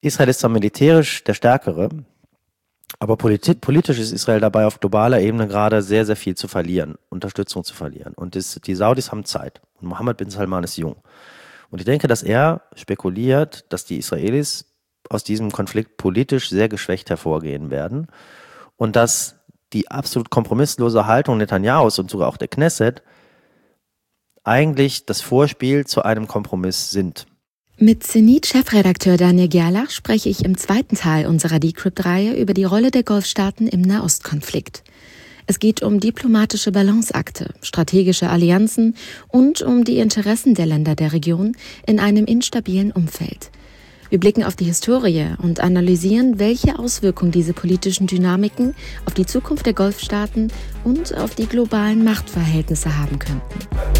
Israel ist zwar militärisch der Stärkere, aber politisch ist Israel dabei, auf globaler Ebene gerade sehr, sehr viel zu verlieren, Unterstützung zu verlieren. Und die Saudis haben Zeit. Und Mohammed bin Salman ist jung. Und ich denke, dass er spekuliert, dass die Israelis aus diesem Konflikt politisch sehr geschwächt hervorgehen werden und dass die absolut kompromisslose Haltung Netanyahus und sogar auch der Knesset eigentlich das Vorspiel zu einem Kompromiss sind. Mit Zenit-Chefredakteur Daniel Gerlach spreche ich im zweiten Teil unserer Decrypt-Reihe über die Rolle der Golfstaaten im Nahostkonflikt. Es geht um diplomatische Balanceakte, strategische Allianzen und um die Interessen der Länder der Region in einem instabilen Umfeld. Wir blicken auf die Historie und analysieren, welche Auswirkungen diese politischen Dynamiken auf die Zukunft der Golfstaaten und auf die globalen Machtverhältnisse haben könnten.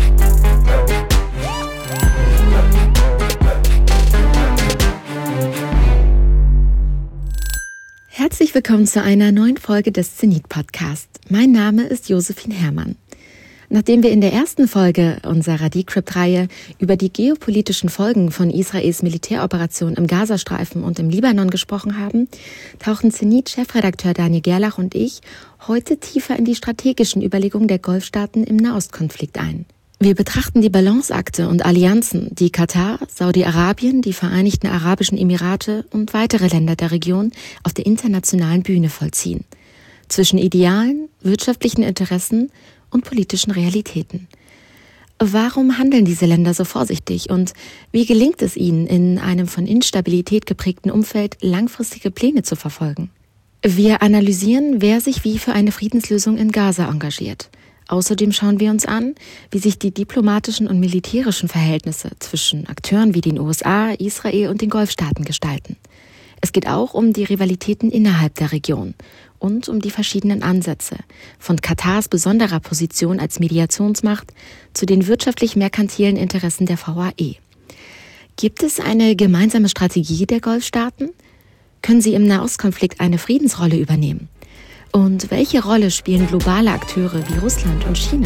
Herzlich willkommen zu einer neuen Folge des Zenit-Podcast. Mein Name ist Josephine Herrmann. Nachdem wir in der ersten Folge unserer Decrypt-Reihe über die geopolitischen Folgen von Israels Militäroperation im Gazastreifen und im Libanon gesprochen haben, tauchen Zenit-Chefredakteur Daniel Gerlach und ich heute tiefer in die strategischen Überlegungen der Golfstaaten im Nahostkonflikt ein. Wir betrachten die Balanceakte und Allianzen, die Katar, Saudi-Arabien, die Vereinigten Arabischen Emirate und weitere Länder der Region auf der internationalen Bühne vollziehen. Zwischen Idealen, wirtschaftlichen Interessen und politischen Realitäten. Warum handeln diese Länder so vorsichtig und wie gelingt es ihnen, in einem von Instabilität geprägten Umfeld langfristige Pläne zu verfolgen? Wir analysieren, wer sich wie für eine Friedenslösung in Gaza engagiert. Außerdem schauen wir uns an, wie sich die diplomatischen und militärischen Verhältnisse zwischen Akteuren wie den USA, Israel und den Golfstaaten gestalten. Es geht auch um die Rivalitäten innerhalb der Region und um die verschiedenen Ansätze, von Katars besonderer Position als Mediationsmacht zu den wirtschaftlich-merkantilen Interessen der VAE. Gibt es eine gemeinsame Strategie der Golfstaaten? Können sie im Nahostkonflikt eine Friedensrolle übernehmen? Und welche Rolle spielen globale Akteure wie Russland und China?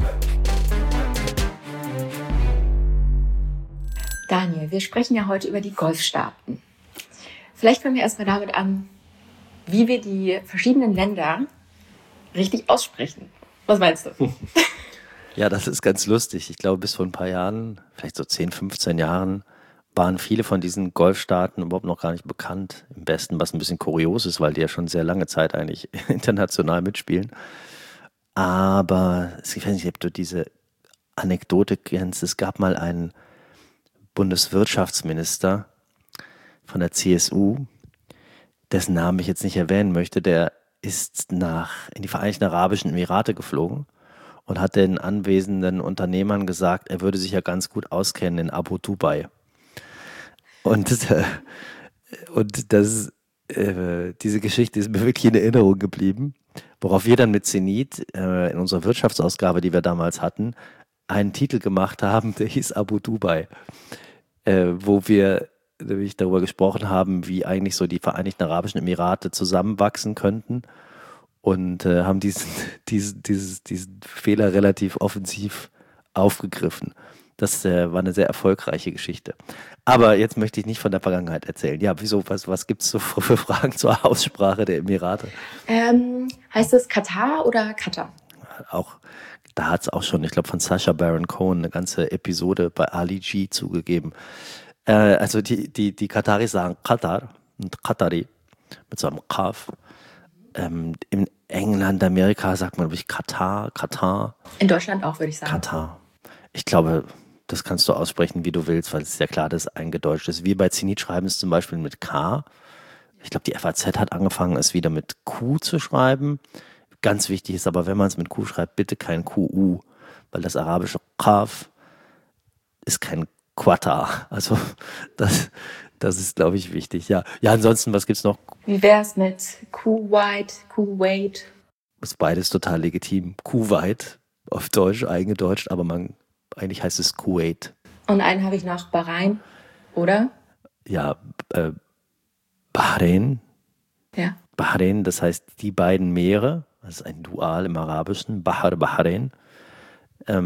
Daniel, wir sprechen ja heute über die Golfstaaten. Vielleicht fangen wir erstmal damit an, wie wir die verschiedenen Länder richtig aussprechen. Was meinst du? Ja, das ist ganz lustig. Ich glaube, bis vor ein paar Jahren, vielleicht so 10, 15 Jahren, waren viele von diesen Golfstaaten überhaupt noch gar nicht bekannt. Im Besten, was ein bisschen kurios ist, weil die ja schon sehr lange Zeit eigentlich international mitspielen. Aber ich weiß nicht, ob du diese Anekdote kennst. Es gab mal einen Bundeswirtschaftsminister von der CSU, dessen Namen ich jetzt nicht erwähnen möchte, der ist in die Vereinigten Arabischen Emirate geflogen und hat den anwesenden Unternehmern gesagt, er würde sich ja ganz gut auskennen in Abu Dubai. Und diese Geschichte ist mir wirklich in Erinnerung geblieben, worauf wir dann mit Zenit in unserer Wirtschaftsausgabe, die wir damals hatten, einen Titel gemacht haben, der hieß Abu Dubai, wo wir nämlich darüber gesprochen haben, wie eigentlich so die Vereinigten Arabischen Emirate zusammenwachsen könnten und haben diesen Fehler relativ offensiv aufgegriffen. Das war eine sehr erfolgreiche Geschichte. Aber jetzt möchte ich nicht von der Vergangenheit erzählen. Ja, wieso? Was gibt es so für Fragen zur Aussprache der Emirate? Heißt es Katar oder Katar? Auch, da hat es auch schon, ich glaube, von Sacha Baron Cohen eine ganze Episode bei Ali G zugegeben. Also die Kataris sagen Katar und Qatari mit so einem Qaf. In England, Amerika sagt man, glaube ich, Katar. In Deutschland auch, würde ich sagen. Katar. Ich glaube, das kannst du aussprechen, wie du willst, weil es ist ja klar, dass es eingedeutscht ist. Wir bei Zenit schreiben es zum Beispiel mit K. Ich glaube, die FAZ hat angefangen, es wieder mit Q zu schreiben. Ganz wichtig ist aber, wenn man es mit Q schreibt, bitte kein QU, weil das arabische Qaf ist kein Qatar. Also das ist, glaube ich, wichtig. Ja, ansonsten, was gibt's noch? Wie wär's mit Kuwait? Ist beides total legitim. Kuwait auf Deutsch, eingedeutscht, aber eigentlich heißt es Kuwait. Und einen habe ich noch, Bahrain, oder? Ja, Bahrain. Ja. Bahrain, das heißt die beiden Meere. Das ist ein Dual im Arabischen. Bahrain.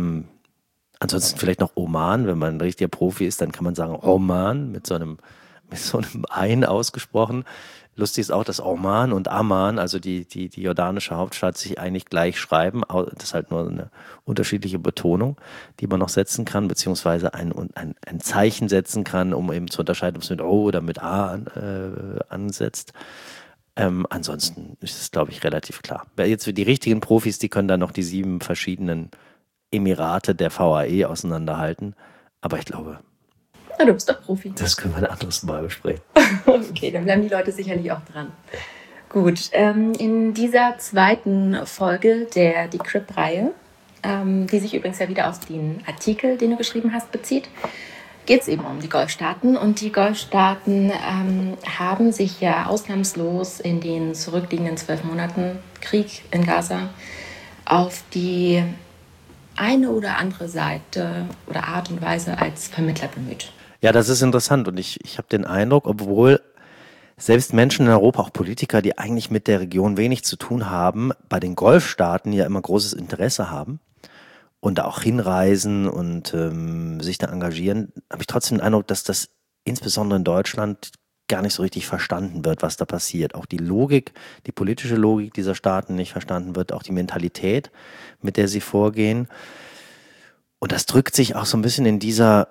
Ansonsten vielleicht noch Oman. Wenn man ein richtiger Profi ist, dann kann man sagen Oman mit mit so einem Ein ausgesprochen. Lustig ist auch, dass Oman und Amman, also die jordanische Hauptstadt, sich eigentlich gleich schreiben. Das ist halt nur eine unterschiedliche Betonung, die man noch setzen kann, beziehungsweise ein Zeichen setzen kann, um eben zu unterscheiden, ob es mit O oder mit A ansetzt. Ansonsten ist es, glaube ich, relativ klar. Jetzt für die richtigen Profis, die können dann noch die 7 verschiedenen Emirate der VAE auseinanderhalten. Aber ich glaube, Na, du bist doch Profi. das können wir ein anderes Mal besprechen. Okay, dann bleiben die Leute sicherlich auch dran. Gut, in dieser zweiten Folge der Decrypt-Reihe, die sich übrigens ja wieder auf den Artikel, den du geschrieben hast, bezieht, geht es eben um die Golfstaaten. Und die Golfstaaten haben sich ja ausnahmslos in den zurückliegenden 12 Monaten Krieg in Gaza auf die eine oder andere Seite oder Art und Weise als Vermittler bemüht. Ja, das ist interessant und ich habe den Eindruck, obwohl selbst Menschen in Europa, auch Politiker, die eigentlich mit der Region wenig zu tun haben, bei den Golfstaaten ja immer großes Interesse haben und da auch hinreisen und sich da engagieren, habe ich trotzdem den Eindruck, dass das insbesondere in Deutschland gar nicht so richtig verstanden wird, was da passiert. Auch die Logik, die politische Logik dieser Staaten nicht verstanden wird, auch die Mentalität, mit der sie vorgehen. Und das drückt sich auch so ein bisschen in dieser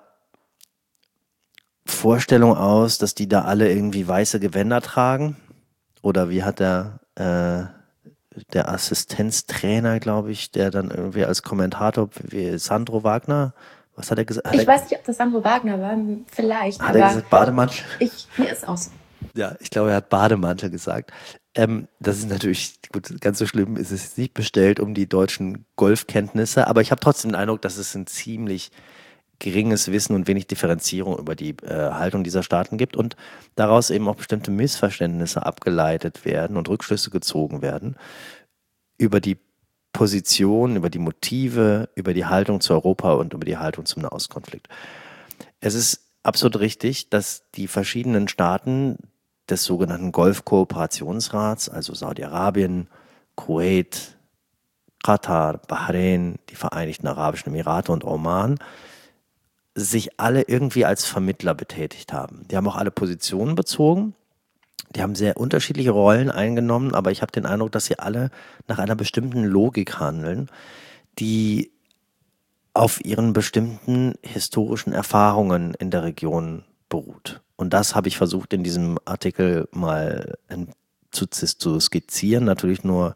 Vorstellung aus, dass die da alle irgendwie weiße Gewänder tragen. Oder wie hat der Assistenztrainer, glaube ich, der dann irgendwie als Kommentator, wie Sandro Wagner, was hat er gesagt? Ich weiß nicht, ob das Sandro Wagner war, vielleicht. Hat er gesagt Bademantel? Mir ist auch so. Ja, ich glaube, er hat Bademantel gesagt. Das ist natürlich, gut, ganz so schlimm ist es nicht bestellt um die deutschen Golfkenntnisse, aber ich habe trotzdem den Eindruck, dass es ein ziemlich geringes Wissen und wenig Differenzierung über die Haltung dieser Staaten gibt und daraus eben auch bestimmte Missverständnisse abgeleitet werden und Rückschlüsse gezogen werden über die Position, über die Motive, über die Haltung zu Europa und über die Haltung zum Nahostkonflikt. Es ist absolut richtig, dass die verschiedenen Staaten des sogenannten Golfkooperationsrats, also Saudi-Arabien, Kuwait, Katar, Bahrain, die Vereinigten Arabischen Emirate und Oman, sich alle irgendwie als Vermittler betätigt haben. Die haben auch alle Positionen bezogen. Die haben sehr unterschiedliche Rollen eingenommen, aber ich habe den Eindruck, dass sie alle nach einer bestimmten Logik handeln, die auf ihren bestimmten historischen Erfahrungen in der Region beruht. Und das habe ich versucht in diesem Artikel mal zu skizzieren, natürlich nur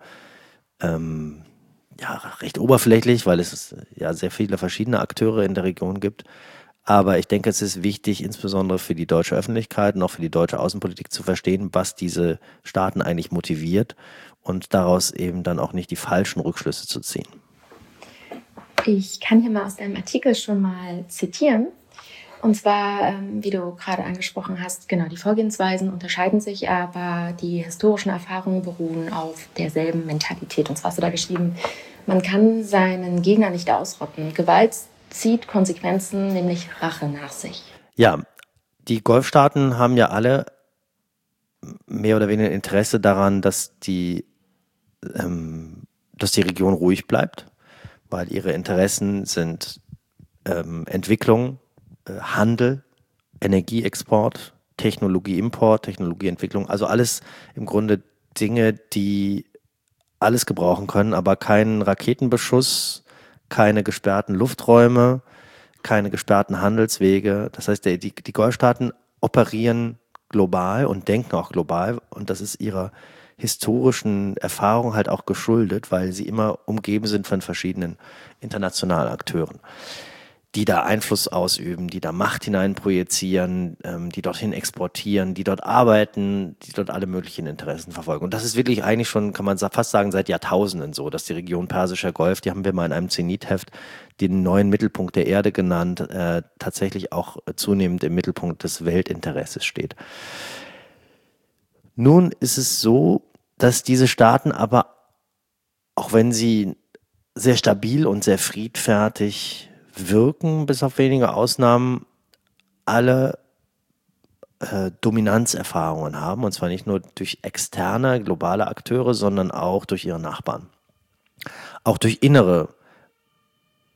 recht oberflächlich, weil es ja sehr viele verschiedene Akteure in der Region gibt. Aber ich denke, es ist wichtig, insbesondere für die deutsche Öffentlichkeit und auch für die deutsche Außenpolitik zu verstehen, was diese Staaten eigentlich motiviert und daraus eben dann auch nicht die falschen Rückschlüsse zu ziehen. Ich kann hier mal aus deinem Artikel schon mal zitieren. Und zwar, wie du gerade angesprochen hast, genau, die Vorgehensweisen unterscheiden sich, aber die historischen Erfahrungen beruhen auf derselben Mentalität. Und zwar hast du da geschrieben, man kann seinen Gegner nicht ausrotten. Gewalt zieht Konsequenzen, nämlich Rache nach sich. Ja, die Golfstaaten haben ja alle mehr oder weniger Interesse daran, dass die Region ruhig bleibt, weil ihre Interessen sind Entwicklung, Handel, Energieexport, Technologieimport, Technologieentwicklung, also alles im Grunde Dinge, die alles gebrauchen können, aber keinen Raketenbeschuss, keine gesperrten Lufträume, keine gesperrten Handelswege. Das heißt, die Golfstaaten operieren global und denken auch global und das ist ihrer historischen Erfahrung halt auch geschuldet, weil sie immer umgeben sind von verschiedenen internationalen Akteuren, die da Einfluss ausüben, die da Macht hineinprojizieren, die dorthin exportieren, die dort arbeiten, die dort alle möglichen Interessen verfolgen. Und das ist wirklich eigentlich schon, kann man fast sagen, seit Jahrtausenden so, dass die Region Persischer Golf, die haben wir mal in einem Zenitheft den neuen Mittelpunkt der Erde genannt, tatsächlich auch zunehmend im Mittelpunkt des Weltinteresses steht. Nun ist es so, dass diese Staaten aber, auch wenn sie sehr stabil und sehr friedfertig wirken, bis auf wenige Ausnahmen, alle Dominanzerfahrungen haben, und zwar nicht nur durch externe, globale Akteure, sondern auch durch ihre Nachbarn. Auch durch innere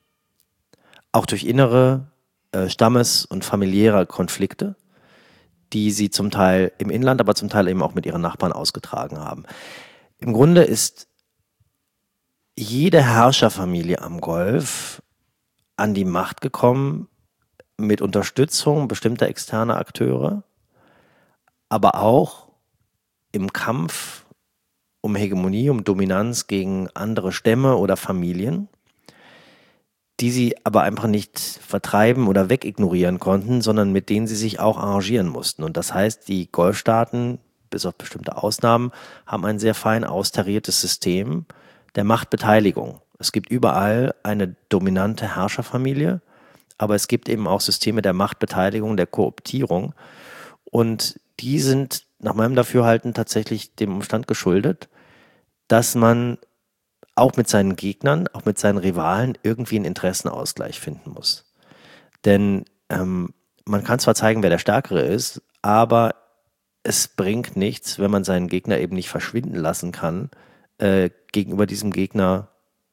Stammes- und familiäre Konflikte, die sie zum Teil im Inland, aber zum Teil eben auch mit ihren Nachbarn ausgetragen haben. Im Grunde ist jede Herrscherfamilie am Golf an die Macht gekommen mit Unterstützung bestimmter externer Akteure, aber auch im Kampf um Hegemonie, um Dominanz gegen andere Stämme oder Familien, die sie aber einfach nicht vertreiben oder wegignorieren konnten, sondern mit denen sie sich auch arrangieren mussten. Und das heißt, die Golfstaaten, bis auf bestimmte Ausnahmen, haben ein sehr fein austariertes System der Machtbeteiligung. Es gibt überall eine dominante Herrscherfamilie, aber es gibt eben auch Systeme der Machtbeteiligung, der Kooptierung. Und die sind nach meinem Dafürhalten tatsächlich dem Umstand geschuldet, dass man auch mit seinen Gegnern, auch mit seinen Rivalen irgendwie einen Interessenausgleich finden muss. Denn man kann zwar zeigen, wer der Stärkere ist, aber es bringt nichts, wenn man seinen Gegner eben nicht verschwinden lassen kann, gegenüber diesem Gegner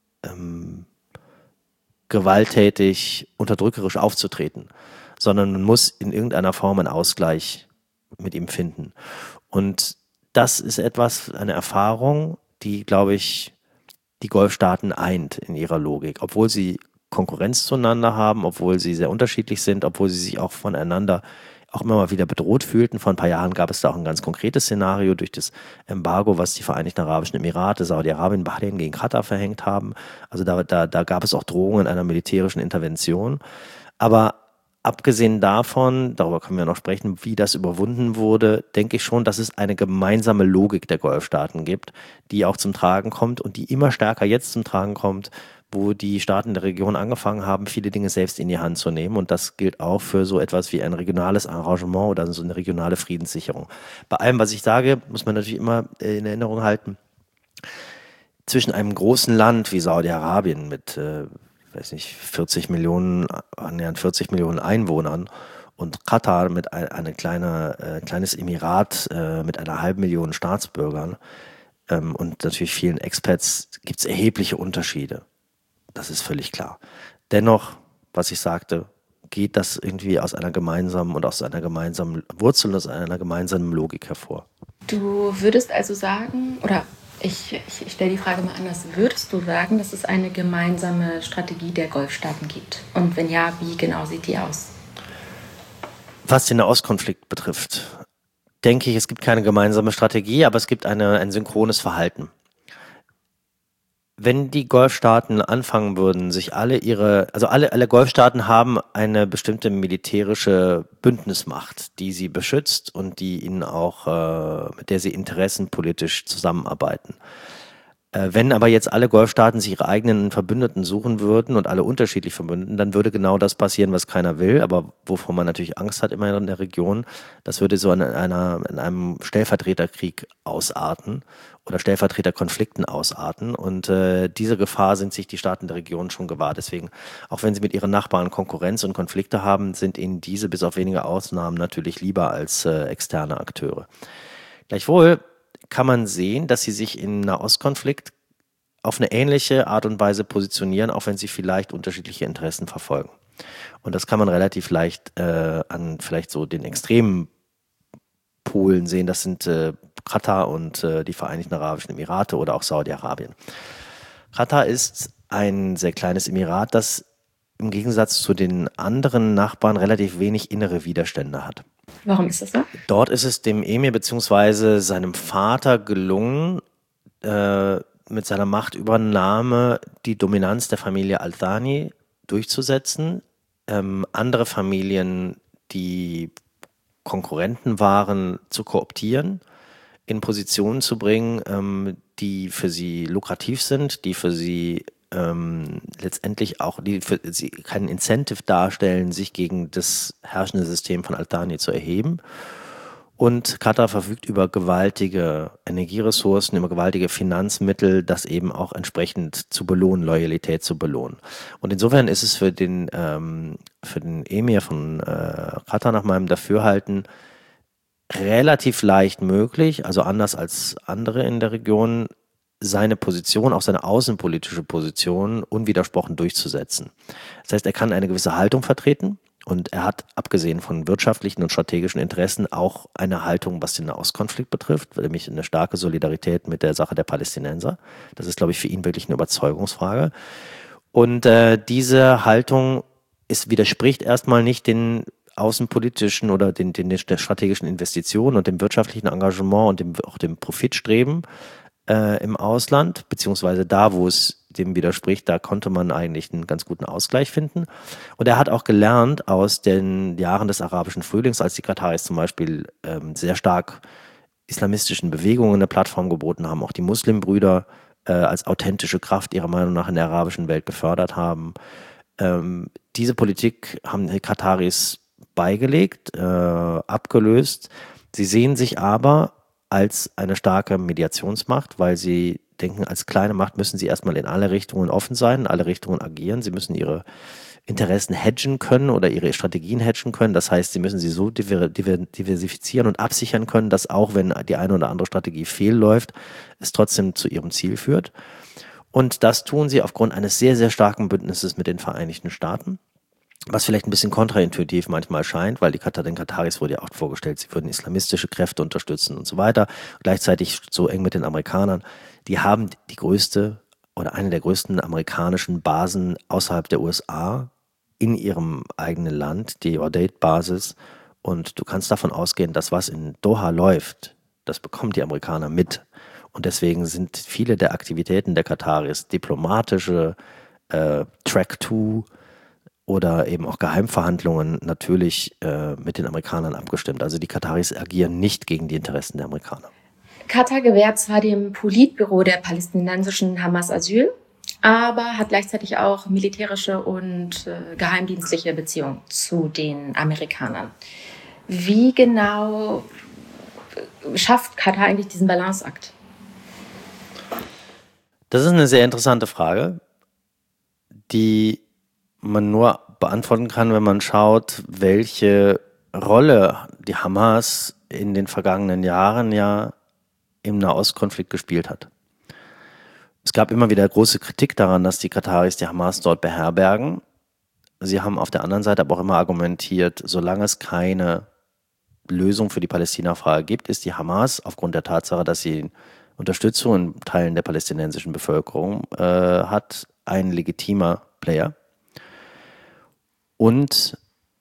gewalttätig, unterdrückerisch aufzutreten, sondern man muss in irgendeiner Form einen Ausgleich mit ihm finden. Und das ist eine Erfahrung, die, glaube ich, die Golfstaaten eint in ihrer Logik, obwohl sie Konkurrenz zueinander haben, obwohl sie sehr unterschiedlich sind, obwohl sie sich auch voneinander auch immer mal wieder bedroht fühlten. Vor ein paar Jahren gab es da auch ein ganz konkretes Szenario durch das Embargo, was die Vereinigten Arabischen Emirate, Saudi-Arabien, Bahrain gegen Katar verhängt haben. Also da gab es auch Drohungen einer militärischen Intervention. Aber abgesehen davon, darüber können wir noch sprechen, wie das überwunden wurde, denke ich schon, dass es eine gemeinsame Logik der Golfstaaten gibt, die auch zum Tragen kommt und die immer stärker jetzt zum Tragen kommt, wo die Staaten der Region angefangen haben, viele Dinge selbst in die Hand zu nehmen. Und das gilt auch für so etwas wie ein regionales Arrangement oder so eine regionale Friedenssicherung. Bei allem, was ich sage, muss man natürlich immer in Erinnerung halten, zwischen einem großen Land wie Saudi-Arabien mit 40 Millionen, annähernd 40 Millionen Einwohnern und Katar mit ein kleines Emirat mit einer halben Million Staatsbürgern und natürlich vielen Expats gibt es erhebliche Unterschiede. Das ist völlig klar. Dennoch, was ich sagte, geht das irgendwie aus einer gemeinsamen Wurzel, aus einer gemeinsamen Logik hervor. Du würdest also sagen, oder ich stelle die Frage mal anders, würdest du sagen, dass es eine gemeinsame Strategie der Golfstaaten gibt? Und wenn ja, wie genau sieht die aus? Was den Nahostkonflikt betrifft, denke ich, es gibt keine gemeinsame Strategie, aber es gibt ein synchrones Verhalten. Wenn die Golfstaaten anfangen würden, alle Golfstaaten haben eine bestimmte militärische Bündnismacht, die sie beschützt und die ihnen auch, mit der sie interessenpolitisch zusammenarbeiten. Wenn aber jetzt alle Golfstaaten sich ihre eigenen Verbündeten suchen würden und alle unterschiedlich Verbündeten, dann würde genau das passieren, was keiner will, aber wovor man natürlich Angst hat immer in der Region. Das würde so in einem Stellvertreterkrieg ausarten oder Stellvertreterkonflikten ausarten. Und diese Gefahr sind sich die Staaten der Region schon gewahr. Deswegen, auch wenn sie mit ihren Nachbarn Konkurrenz und Konflikte haben, sind ihnen diese bis auf wenige Ausnahmen natürlich lieber als externe Akteure. Gleichwohl kann man sehen, dass sie sich im Nahostkonflikt auf eine ähnliche Art und Weise positionieren, auch wenn sie vielleicht unterschiedliche Interessen verfolgen. Und das kann man relativ leicht an vielleicht so den extremen Polen sehen. Das sind Katar und die Vereinigten Arabischen Emirate oder auch Saudi-Arabien. Katar ist ein sehr kleines Emirat, das im Gegensatz zu den anderen Nachbarn relativ wenig innere Widerstände hat. Warum ist das so? Dort ist es dem Emir bzw. seinem Vater gelungen, mit seiner Machtübernahme die Dominanz der Familie Al Thani durchzusetzen. Andere Familien, die Konkurrenten waren, zu kooptieren, in Positionen zu bringen, die für sie lukrativ sind, die für sie letztendlich auch, die für sie keinen Incentive darstellen, sich gegen das herrschende System von Al Thani zu erheben. Und Katar verfügt über gewaltige Energieressourcen, über gewaltige Finanzmittel, das eben auch entsprechend zu belohnen, Loyalität zu belohnen. Und insofern ist es für den Emir von Katar nach meinem Dafürhalten relativ leicht möglich, also anders als andere in der Region, seine Position, auch seine außenpolitische Position unwidersprochen durchzusetzen. Das heißt, er kann eine gewisse Haltung vertreten Und er hat, abgesehen von wirtschaftlichen und strategischen Interessen, auch eine Haltung, was den Nahostkonflikt betrifft, nämlich eine starke Solidarität mit der Sache der Palästinenser. Das ist, glaube ich, für ihn wirklich eine Überzeugungsfrage. Und diese Haltung widerspricht erstmal nicht den außenpolitischen oder den strategischen Investitionen und dem wirtschaftlichen Engagement und auch dem Profitstreben im Ausland, beziehungsweise da, wo es dem widerspricht, da konnte man eigentlich einen ganz guten Ausgleich finden. Und er hat auch gelernt aus den Jahren des arabischen Frühlings, als die Kataris zum Beispiel sehr stark islamistischen Bewegungen eine Plattform geboten haben, auch die Muslimbrüder als authentische Kraft ihrer Meinung nach in der arabischen Welt gefördert haben. Diese Politik haben die Kataris beigelegt, abgelöst. Sie sehen sich aber als eine starke Mediationsmacht, weil sie denken, als kleine Macht müssen sie erstmal in alle Richtungen offen sein, in alle Richtungen agieren. Sie müssen ihre Interessen hedgen können oder ihre Strategien hedgen können. Das heißt, sie müssen sie so diversifizieren und absichern können, dass auch wenn die eine oder andere Strategie fehlläuft, es trotzdem zu ihrem Ziel führt. Und das tun sie aufgrund eines sehr, sehr starken Bündnisses mit den Vereinigten Staaten. Was vielleicht ein bisschen kontraintuitiv manchmal scheint, weil den Kataris wurde ja auch vorgestellt, sie würden islamistische Kräfte unterstützen und so weiter. Gleichzeitig so eng mit den Amerikanern. Die haben die größte oder eine der größten amerikanischen Basen außerhalb der USA in ihrem eigenen Land, die Ordate-Basis. Und du kannst davon ausgehen, dass was in Doha läuft, das bekommen die Amerikaner mit. Und deswegen sind viele der Aktivitäten der Kataris diplomatische, Track-2 oder eben auch Geheimverhandlungen natürlich mit den Amerikanern abgestimmt. Also die Kataris agieren nicht gegen die Interessen der Amerikaner. Katar gewährt zwar dem Politbüro der palästinensischen Hamas Asyl, aber hat gleichzeitig auch militärische und geheimdienstliche Beziehungen zu den Amerikanern. Wie genau schafft Katar eigentlich diesen Balanceakt? Das ist eine sehr interessante Frage, die man nur beantworten kann, wenn man schaut, welche Rolle die Hamas in den vergangenen Jahren ja im Nahostkonflikt gespielt hat. Es gab immer wieder große Kritik daran, dass die Kataris die Hamas dort beherbergen. Sie haben auf der anderen Seite aber auch immer argumentiert, solange es keine Lösung für die Palästina-Frage gibt, ist die Hamas aufgrund der Tatsache, dass sie Unterstützung in Teilen der palästinensischen Bevölkerung hat, ein legitimer Player. Und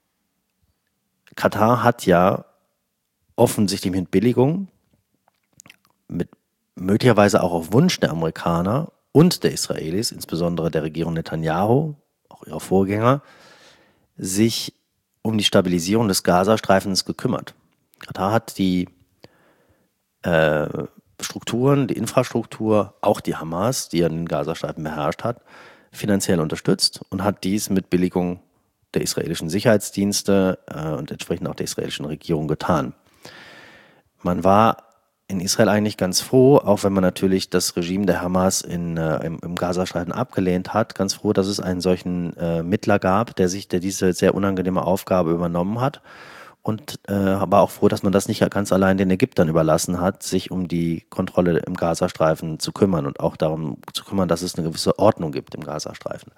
Katar hat ja offensichtlich mit Billigung, mit möglicherweise auch auf Wunsch der Amerikaner und der Israelis, insbesondere der Regierung Netanyahu, auch ihrer Vorgänger, sich um die Stabilisierung des Gazastreifens gekümmert. Katar hat die Strukturen, die Infrastruktur, auch die Hamas, die ja den Gazastreifen beherrscht hat, finanziell unterstützt und hat dies mit Billigung der israelischen Sicherheitsdienste und entsprechend auch der israelischen Regierung getan. Man war in Israel eigentlich ganz froh, auch wenn man natürlich das Regime der Hamas im Gazastreifen abgelehnt hat, ganz froh, dass es einen solchen Mittler gab, der diese sehr unangenehme Aufgabe übernommen hat. Und war auch froh, dass man das nicht ganz allein den Ägyptern überlassen hat, sich um die Kontrolle im Gazastreifen zu kümmern und auch darum zu kümmern, dass es eine gewisse Ordnung gibt im Gazastreifen.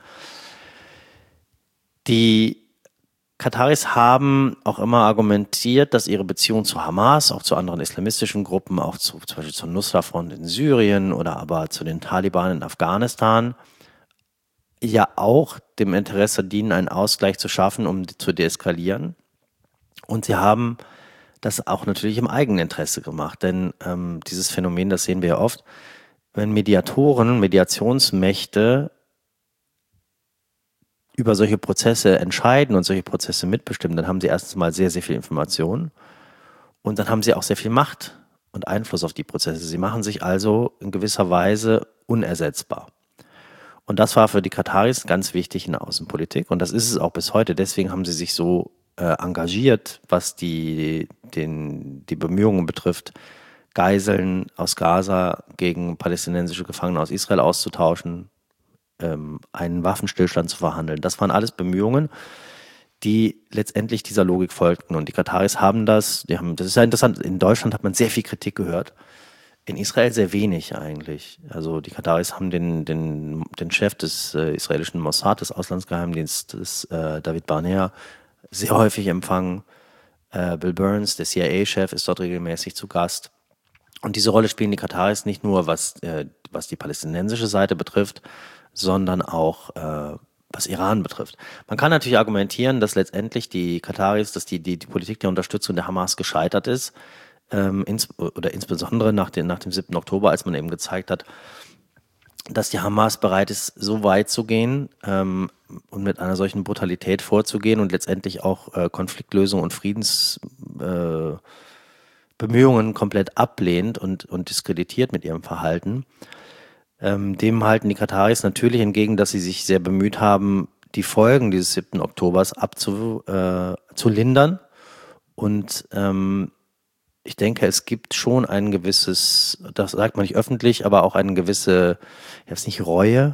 Die Kataris haben auch immer argumentiert, dass ihre Beziehung zu Hamas, auch zu anderen islamistischen Gruppen, auch zum Beispiel zur Nusra-Front in Syrien oder aber zu den Taliban in Afghanistan, ja auch dem Interesse dienen, einen Ausgleich zu schaffen, um zu deeskalieren. Und sie haben das auch natürlich im eigenen Interesse gemacht, denn dieses Phänomen, das sehen wir ja oft, wenn Mediatoren, Mediationsmächte über solche Prozesse entscheiden und solche Prozesse mitbestimmen, dann haben sie erstens mal sehr, sehr viel Information und dann haben sie auch sehr viel Macht und Einfluss auf die Prozesse. Sie machen sich also in gewisser Weise unersetzbar. Und das war für die Kataris ganz wichtig in der Außenpolitik und das ist es auch bis heute. Deswegen haben sie sich so engagiert, was die Bemühungen betrifft, Geiseln aus Gaza gegen palästinensische Gefangene aus Israel auszutauschen, einen Waffenstillstand zu verhandeln. Das waren alles Bemühungen, die letztendlich dieser Logik folgten. Und die Kataris haben das ist ja interessant, in Deutschland hat man sehr viel Kritik gehört, in Israel sehr wenig eigentlich. Also die Kataris haben den Chef des israelischen Mossad, des Auslandsgeheimdienstes, David Barnea, sehr häufig empfangen. Bill Burns, der CIA-Chef, ist dort regelmäßig zu Gast. Und diese Rolle spielen die Kataris nicht nur, was die palästinensische Seite betrifft, sondern auch was Iran betrifft. Man kann natürlich argumentieren, dass letztendlich die Kataris, dass die Politik der Unterstützung der Hamas gescheitert ist, insbesondere nach dem 7. Oktober, als man eben gezeigt hat, dass die Hamas bereit ist, so weit zu gehen und mit einer solchen Brutalität vorzugehen und letztendlich auch Konfliktlösung und Friedensbemühungen komplett ablehnt und diskreditiert mit ihrem Verhalten. Dem halten die Kataris natürlich entgegen, dass sie sich sehr bemüht haben, die Folgen dieses 7. Oktobers zu lindern. Und ich denke, es gibt schon ein gewisses, das sagt man nicht öffentlich, aber auch eine gewisse, jetzt nicht Reue,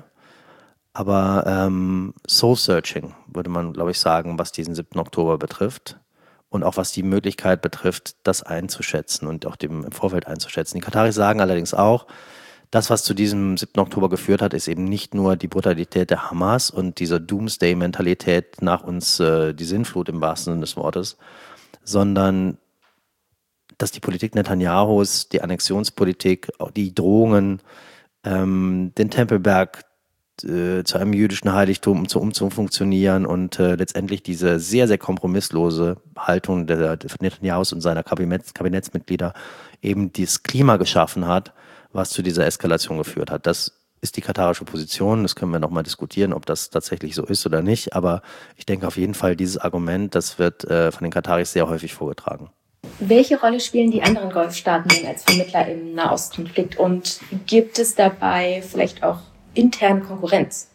aber Soul-Searching, würde man, glaube ich, sagen, was diesen 7. Oktober betrifft. Und auch was die Möglichkeit betrifft, das einzuschätzen und auch im Vorfeld einzuschätzen. Die Kataris sagen allerdings auch, das, was zu diesem 7. Oktober geführt hat, ist eben nicht nur die Brutalität der Hamas und diese Doomsday-Mentalität nach uns die Sintflut im wahrsten Sinne des Wortes, sondern dass die Politik Netanyahus, die Annexionspolitik, die Drohungen, den Tempelberg zu einem jüdischen Heiligtum zu funktionieren und letztendlich diese sehr, sehr kompromisslose Haltung der Netanyahus und seiner Kabinettsmitglieder eben dieses Klima geschaffen hat, was zu dieser Eskalation geführt hat. Das ist die katarische Position. Das können wir nochmal diskutieren, ob das tatsächlich so ist oder nicht. Aber ich denke auf jeden Fall, dieses Argument, das wird von den Kataris sehr häufig vorgetragen. Welche Rolle spielen die anderen Golfstaaten denn als Vermittler im Nahostkonflikt? Und gibt es dabei vielleicht auch interne Konkurrenz?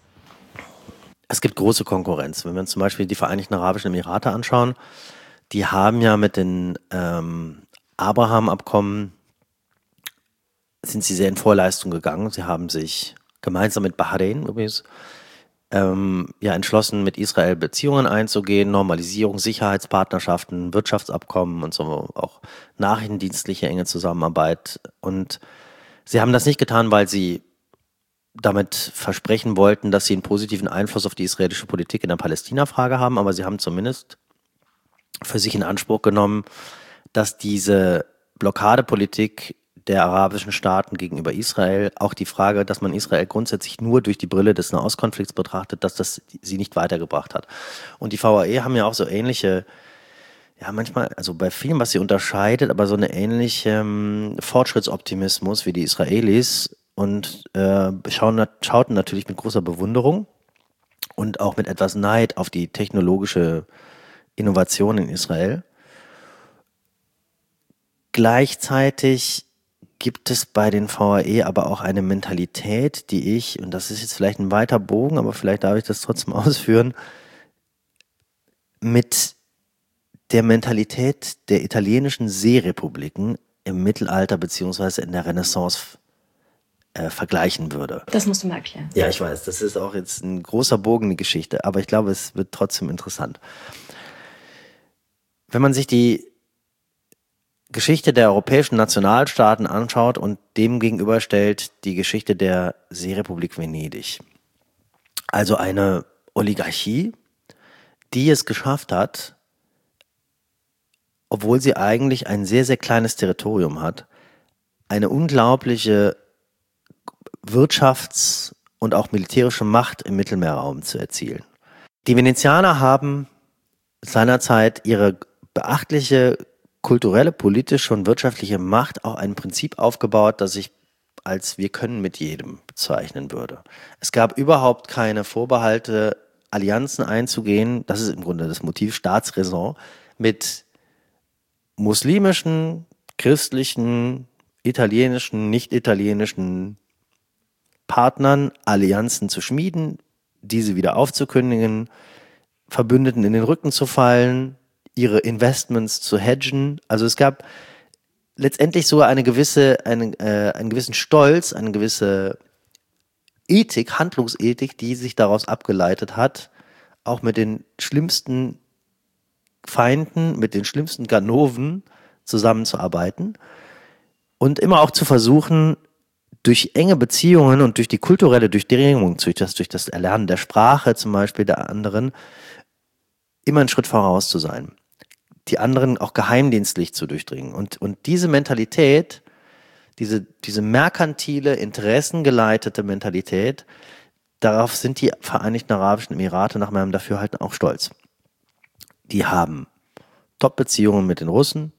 Es gibt große Konkurrenz. Wenn wir uns zum Beispiel die Vereinigten Arabischen Emirate anschauen, die haben ja mit den Abraham-Abkommen sind sie sehr in Vorleistung gegangen. Sie haben sich gemeinsam mit Bahrain übrigens entschlossen, mit Israel Beziehungen einzugehen, Normalisierung, Sicherheitspartnerschaften, Wirtschaftsabkommen und so, auch nachrichtendienstliche enge Zusammenarbeit. Und sie haben das nicht getan, weil sie damit versprechen wollten, dass sie einen positiven Einfluss auf die israelische Politik in der Palästina-Frage haben, aber sie haben zumindest für sich in Anspruch genommen, dass diese Blockadepolitik der arabischen Staaten gegenüber Israel, auch die Frage, dass man Israel grundsätzlich nur durch die Brille des Nahostkonflikts betrachtet, dass das sie nicht weitergebracht hat. Und die VAE haben ja auch so ähnliche, ja manchmal, also bei vielem, was sie unterscheidet, aber so eine ähnliche Fortschrittsoptimismus wie die Israelis und schauten natürlich mit großer Bewunderung und auch mit etwas Neid auf die technologische Innovation in Israel. Gleichzeitig gibt es bei den VAE aber auch eine Mentalität, die ich, und das ist jetzt vielleicht ein weiter Bogen, aber vielleicht darf ich das trotzdem ausführen, mit der Mentalität der italienischen Seerepubliken im Mittelalter beziehungsweise in der Renaissance vergleichen würde. Das musst du mal erklären. Ja, ich weiß, das ist auch jetzt ein großer Bogen, die Geschichte, aber ich glaube, es wird trotzdem interessant. Wenn man sich die Geschichte der europäischen Nationalstaaten anschaut und dem gegenüberstellt die Geschichte der Seerepublik Venedig. Also eine Oligarchie, die es geschafft hat, obwohl sie eigentlich ein sehr, sehr kleines Territorium hat, eine unglaubliche Wirtschafts- und auch militärische Macht im Mittelmeerraum zu erzielen. Die Venezianer haben seinerzeit ihre beachtliche kulturelle, politische und wirtschaftliche Macht auch ein Prinzip aufgebaut, das ich als wir können mit jedem bezeichnen würde. Es gab überhaupt keine Vorbehalte, Allianzen einzugehen, das ist im Grunde das Motiv Staatsräson, mit muslimischen, christlichen, italienischen, nicht-italienischen Partnern Allianzen zu schmieden, diese wieder aufzukündigen, Verbündeten in den Rücken zu fallen, ihre Investments zu hedgen. Also es gab letztendlich sogar einen gewissen Stolz, eine gewisse Ethik, Handlungsethik, die sich daraus abgeleitet hat, auch mit den schlimmsten Feinden, mit den schlimmsten Ganoven zusammenzuarbeiten und immer auch zu versuchen, durch enge Beziehungen und durch die kulturelle Durchdringung, durch das Erlernen der Sprache zum Beispiel der anderen, immer einen Schritt voraus zu sein, die anderen auch geheimdienstlich zu durchdringen. Und diese Mentalität, diese merkantile, interessengeleitete Mentalität, darauf sind die Vereinigten Arabischen Emirate nach meinem Dafürhalten auch stolz. Die haben Top-Beziehungen mit den Russen,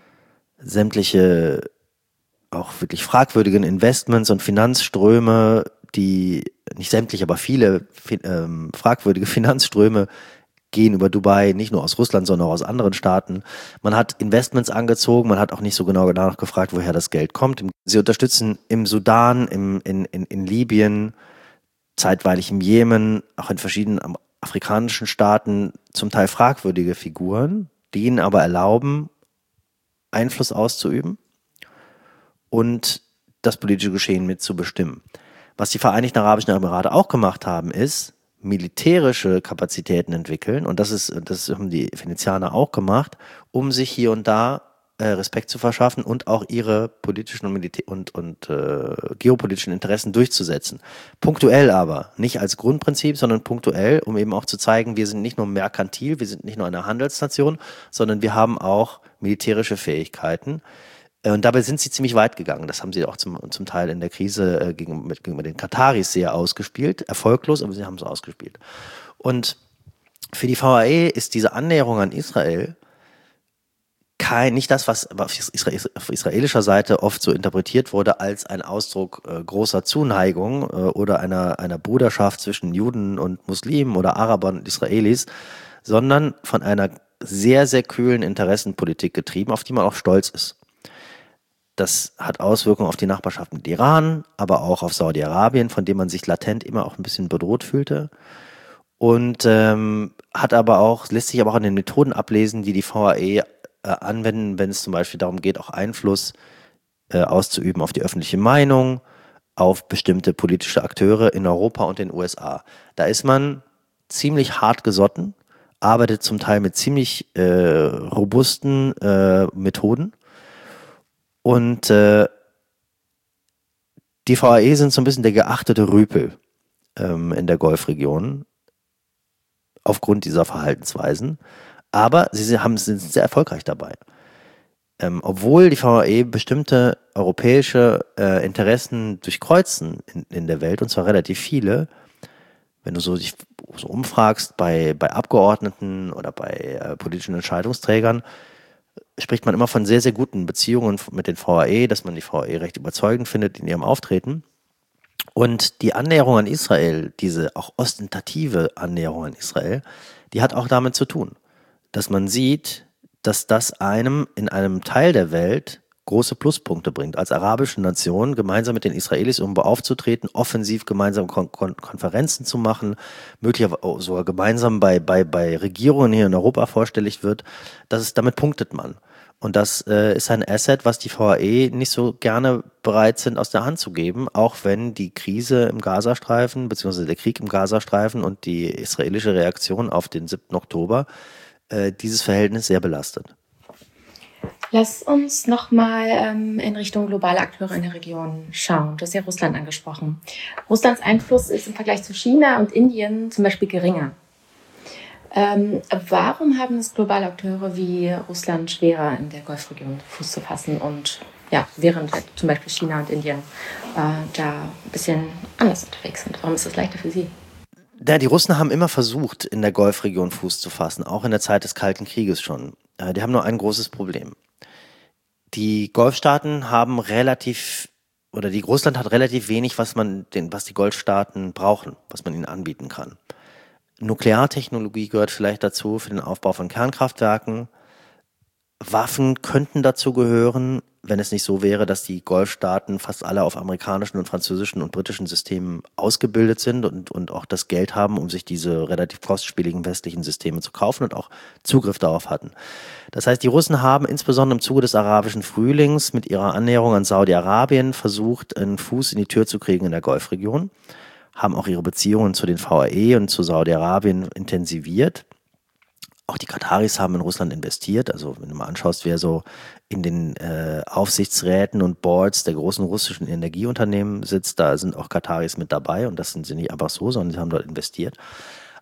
sämtliche auch wirklich fragwürdigen Investments und Finanzströme, die, nicht sämtliche, aber viele fragwürdige Finanzströme gehen über Dubai, nicht nur aus Russland, sondern auch aus anderen Staaten. Man hat Investments angezogen, man hat auch nicht so genau danach gefragt, woher das Geld kommt. Sie unterstützen im Sudan, in Libyen, zeitweilig im Jemen, auch in verschiedenen afrikanischen Staaten zum Teil fragwürdige Figuren, die ihnen aber erlauben, Einfluss auszuüben und das politische Geschehen mitzubestimmen. Was die Vereinigten Arabischen Emirate auch gemacht haben, ist militärische Kapazitäten entwickeln, und das haben die Venezianer auch gemacht, um sich hier und da Respekt zu verschaffen und auch ihre politischen und geopolitischen Interessen durchzusetzen. Punktuell aber, nicht als Grundprinzip, sondern punktuell, um eben auch zu zeigen, wir sind nicht nur merkantil, wir sind nicht nur eine Handelsnation, sondern wir haben auch militärische Fähigkeiten. Und dabei sind sie ziemlich weit gegangen. Das haben sie auch zum Teil in der Krise gegenüber den Kataris sehr ausgespielt. Erfolglos, aber sie haben es ausgespielt. Und für die VAE ist diese Annäherung an Israel nicht das, was auf israelischer Seite oft so interpretiert wurde, als ein Ausdruck großer Zuneigung oder einer Bruderschaft zwischen Juden und Muslimen oder Arabern und Israelis, sondern von einer sehr, sehr kühlen Interessenpolitik getrieben, auf die man auch stolz ist. Das hat Auswirkungen auf die Nachbarschaft mit Iran, aber auch auf Saudi-Arabien, von dem man sich latent immer auch ein bisschen bedroht fühlte. Und lässt sich aber auch an den Methoden ablesen, die VAE anwenden, wenn es zum Beispiel darum geht, auch Einfluss auszuüben auf die öffentliche Meinung, auf bestimmte politische Akteure in Europa und den USA. Da ist man ziemlich hart gesotten, arbeitet zum Teil mit ziemlich robusten Methoden. Und die VAE sind so ein bisschen der geachtete Rüpel in der Golfregion aufgrund dieser Verhaltensweisen. Aber sie sind sehr erfolgreich dabei. Obwohl die VAE bestimmte europäische Interessen durchkreuzen in der Welt, und zwar relativ viele, wenn du dich so umfragst bei Abgeordneten oder bei politischen Entscheidungsträgern, spricht man immer von sehr, sehr guten Beziehungen mit den VAE, dass man die VAE recht überzeugend findet in ihrem Auftreten. Und die Annäherung an Israel, diese auch ostentative Annäherung an Israel, die hat auch damit zu tun, dass man sieht, dass das einem in einem Teil der Welt große Pluspunkte bringt, als arabische Nation gemeinsam mit den Israelis aufzutreten, offensiv gemeinsam Konferenzen zu machen, möglicherweise sogar gemeinsam bei Regierungen hier in Europa vorstellig wird. Damit punktet man. Und das ist ein Asset, was die VAE nicht so gerne bereit sind, aus der Hand zu geben, auch wenn die Krise im Gazastreifen, beziehungsweise der Krieg im Gazastreifen und die israelische Reaktion auf den 7. Oktober dieses Verhältnis sehr belastet. Lass uns nochmal in Richtung globale Akteure in der Region schauen. Du hast ja Russland angesprochen. Russlands Einfluss ist im Vergleich zu China und Indien zum Beispiel geringer. Warum haben es globale Akteure wie Russland schwerer, in der Golfregion Fuß zu fassen und während zum Beispiel China und Indien da ein bisschen anders unterwegs sind? Warum ist das leichter für sie? Ja, die Russen haben immer versucht, in der Golfregion Fuß zu fassen, auch in der Zeit des Kalten Krieges schon. Die haben nur ein großes Problem. Die Golfstaaten haben Russland hat relativ wenig, was die Golfstaaten brauchen, was man ihnen anbieten kann. Nukleartechnologie gehört vielleicht dazu für den Aufbau von Kernkraftwerken. Waffen könnten dazu gehören, wenn es nicht so wäre, dass die Golfstaaten fast alle auf amerikanischen und französischen und britischen Systemen ausgebildet sind und auch das Geld haben, um sich diese relativ kostspieligen westlichen Systeme zu kaufen und auch Zugriff darauf hatten. Das heißt, die Russen haben insbesondere im Zuge des arabischen Frühlings mit ihrer Annäherung an Saudi-Arabien versucht, einen Fuß in die Tür zu kriegen in der Golfregion, haben auch ihre Beziehungen zu den VAE und zu Saudi-Arabien intensiviert. Auch die Kataris haben in Russland investiert. Also wenn du mal anschaust, wer so in den Aufsichtsräten und Boards der großen russischen Energieunternehmen sitzt, da sind auch Kataris mit dabei. Und das sind sie nicht einfach so, sondern sie haben dort investiert.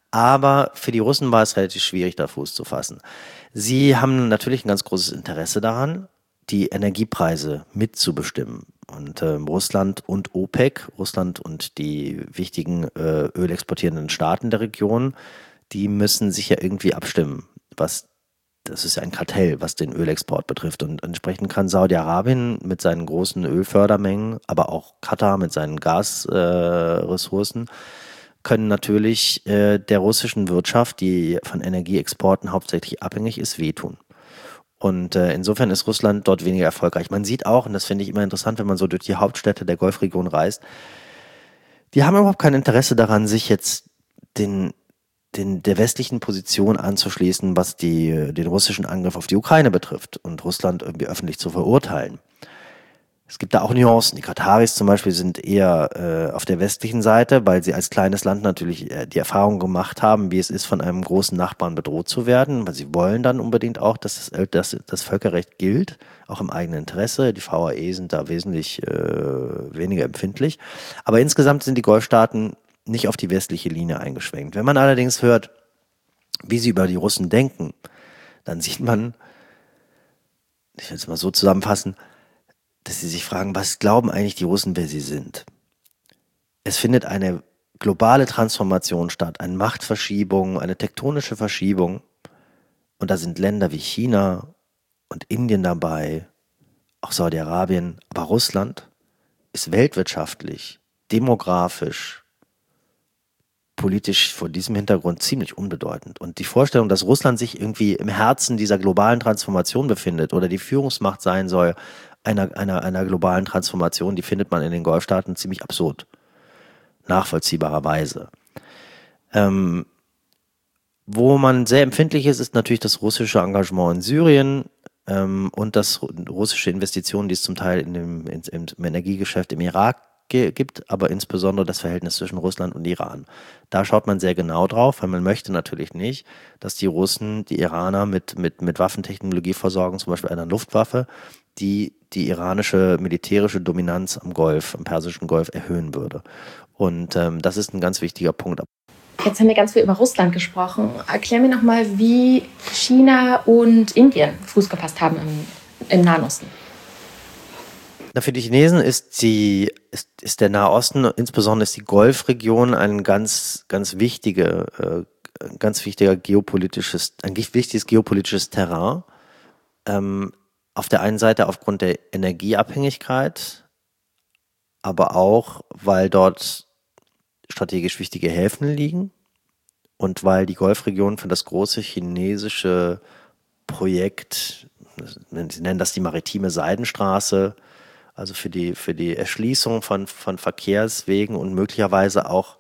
Aber für die Russen war es relativ schwierig, da Fuß zu fassen. Sie haben natürlich ein ganz großes Interesse daran, die Energiepreise mitzubestimmen. Und Russland und OPEC, Russland und die wichtigen ölexportierenden Staaten der Region, die müssen sich ja irgendwie abstimmen. Das ist ja ein Kartell, was den Ölexport betrifft. Und entsprechend kann Saudi-Arabien mit seinen großen Ölfördermengen, aber auch Katar mit seinen Gasressourcen, können natürlich der russischen Wirtschaft, die von Energieexporten hauptsächlich abhängig ist, wehtun. Und insofern ist Russland dort weniger erfolgreich. Man sieht auch, und das finde ich immer interessant, wenn man so durch die Hauptstädte der Golfregion reist, die haben überhaupt kein Interesse daran, sich jetzt der westlichen Position anzuschließen, was den russischen Angriff auf die Ukraine betrifft und Russland irgendwie öffentlich zu verurteilen. Es gibt da auch Nuancen. Die Kataris zum Beispiel sind eher auf der westlichen Seite, weil sie als kleines Land natürlich die Erfahrung gemacht haben, wie es ist, von einem großen Nachbarn bedroht zu werden, weil sie wollen dann unbedingt auch, dass das Völkerrecht gilt, auch im eigenen Interesse. Die VAE sind da wesentlich weniger empfindlich. Aber insgesamt sind die Golfstaaten nicht auf die westliche Linie eingeschwenkt. Wenn man allerdings hört, wie sie über die Russen denken, dann sieht man, ich will es mal so zusammenfassen, dass sie sich fragen, was glauben eigentlich die Russen, wer sie sind? Es findet eine globale Transformation statt, eine Machtverschiebung, eine tektonische Verschiebung. Und da sind Länder wie China und Indien dabei, auch Saudi-Arabien, aber Russland ist weltwirtschaftlich, demografisch, politisch vor diesem Hintergrund ziemlich unbedeutend. Und die Vorstellung, dass Russland sich irgendwie im Herzen dieser globalen Transformation befindet oder die Führungsmacht sein soll, einer globalen Transformation, die findet man in den Golfstaaten ziemlich absurd, nachvollziehbarerweise. Wo man sehr empfindlich ist natürlich das russische Engagement in Syrien und das russische Investitionen, die es zum Teil im Energiegeschäft im Irak gibt, aber insbesondere das Verhältnis zwischen Russland und Iran. Da schaut man sehr genau drauf, weil man möchte natürlich nicht, dass die Russen die Iraner mit Waffentechnologie versorgen, zum Beispiel einer Luftwaffe, die iranische militärische Dominanz am Persischen Golf erhöhen würde. Und das ist ein ganz wichtiger Punkt. Jetzt haben wir ganz viel über Russland gesprochen. Erklär mir nochmal, wie China und Indien Fuß gefasst haben im Nahen Osten. Für die Chinesen ist der Nahe Osten, insbesondere ist die Golfregion, ein ganz wichtiges geopolitisches Terrain. Auf der einen Seite aufgrund der Energieabhängigkeit, aber auch, weil dort strategisch wichtige Häfen liegen und weil die Golfregion für das große chinesische Projekt, sie nennen das die maritime Seidenstraße, also für die Erschließung von Verkehrswegen und möglicherweise auch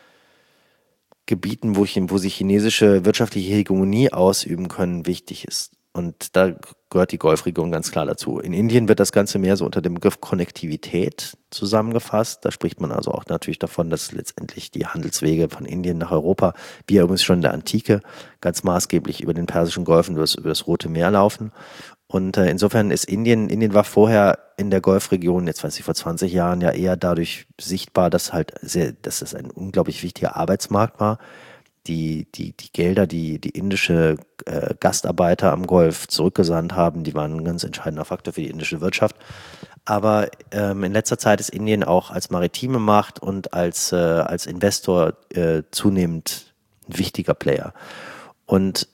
Gebieten, wo sie chinesische wirtschaftliche Hegemonie ausüben können, wichtig ist. Und da gehört die Golfregion ganz klar dazu. In Indien wird das Ganze mehr so unter dem Begriff Konnektivität zusammengefasst. Da spricht man also auch natürlich davon, dass letztendlich die Handelswege von Indien nach Europa, wie ja übrigens schon in der Antike, ganz maßgeblich über den Persischen Golf und über das Rote Meer laufen. Und insofern ist Indien war vorher in der Golfregion, jetzt weiß ich, vor 20 Jahren ja eher dadurch sichtbar, dass es ein unglaublich wichtiger Arbeitsmarkt war. Die Gelder, die indische Gastarbeiter am Golf zurückgesandt haben, die waren ein ganz entscheidender Faktor für die indische Wirtschaft. Aber in letzter Zeit ist Indien auch als maritime Macht und als Investor zunehmend ein wichtiger Player. Und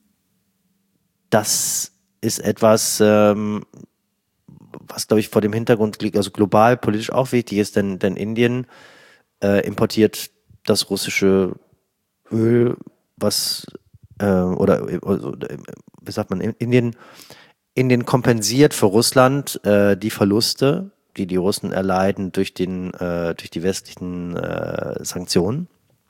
das ist etwas, was, glaube ich, vor dem Hintergrund liegt, also global politisch auch wichtig ist, denn Indien importiert das russische Öl, wie sagt man, Indien kompensiert für Russland die Verluste, die Russen erleiden durch die westlichen Sanktionen.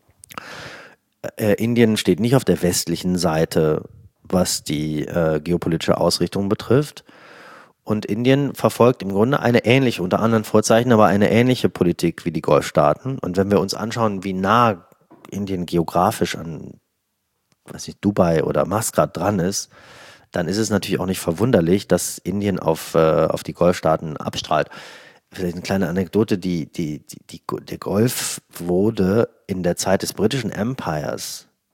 Indien steht nicht auf der westlichen Seite, was die geopolitische Ausrichtung betrifft. Und Indien verfolgt im Grunde eine ähnliche, unter anderen Vorzeichen, aber eine ähnliche Politik wie die Golfstaaten. Und wenn wir uns anschauen, wie nah Indien geografisch an, Dubai oder Maskat dran ist, dann ist es natürlich auch nicht verwunderlich, dass Indien auf die Golfstaaten abstrahlt. Vielleicht eine kleine Anekdote, der Golf wurde in der Zeit des britischen Empires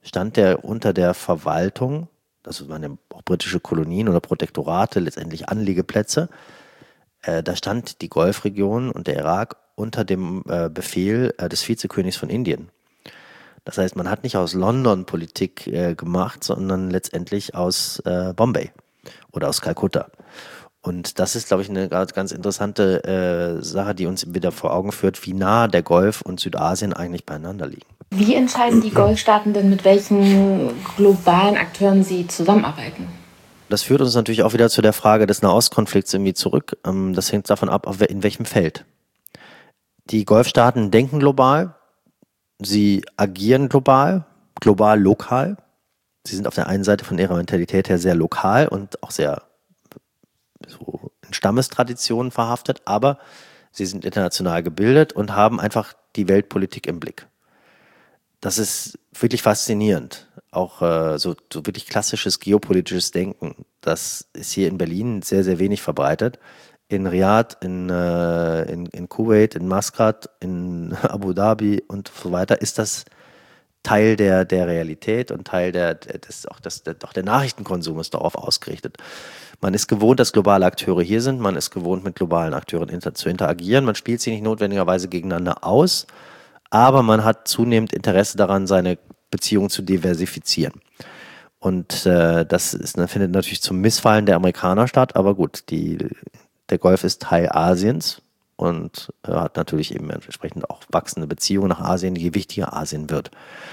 stand der unter der Verwaltung, das waren ja auch britische Kolonien oder Protektorate, letztendlich Anliegeplätze. Da stand die Golfregion und der Irak unter dem Befehl des Vizekönigs von Indien. Das heißt, man hat nicht aus London Politik gemacht, sondern letztendlich aus Bombay oder aus Kalkutta. Und das ist, glaube ich, eine ganz interessante Sache, die uns wieder vor Augen führt, wie nah der Golf und Südasien eigentlich beieinander liegen. Wie entscheiden die Golfstaaten denn, mit welchen globalen Akteuren sie zusammenarbeiten? Das führt uns natürlich auch wieder zu der Frage des Nahostkonflikts irgendwie zurück. Das hängt davon ab, in welchem Feld. Die Golfstaaten denken global, sie agieren global, lokal. Sie sind auf der einen Seite von ihrer Mentalität her sehr lokal und auch sehr so in Stammestraditionen verhaftet, aber sie sind international gebildet und haben einfach die Weltpolitik im Blick. Das ist wirklich faszinierend. Auch so wirklich klassisches geopolitisches Denken. Das ist hier in Berlin sehr, sehr wenig verbreitet. In Riyadh, in Kuwait, in Maskat, in Abu Dhabi und so weiter ist das Teil der Realität und Teil auch der Nachrichtenkonsum ist darauf ausgerichtet. Man ist gewohnt, dass globale Akteure hier sind. Man ist gewohnt, mit globalen Akteuren zu interagieren. Man spielt sie nicht notwendigerweise gegeneinander aus, aber man hat zunehmend Interesse daran, seine Beziehungen zu diversifizieren. Und das findet natürlich zum Missfallen der Amerikaner statt, aber gut, der Golf ist Teil Asiens und hat natürlich eben entsprechend auch wachsende Beziehungen nach Asien, je wichtiger Asien wird.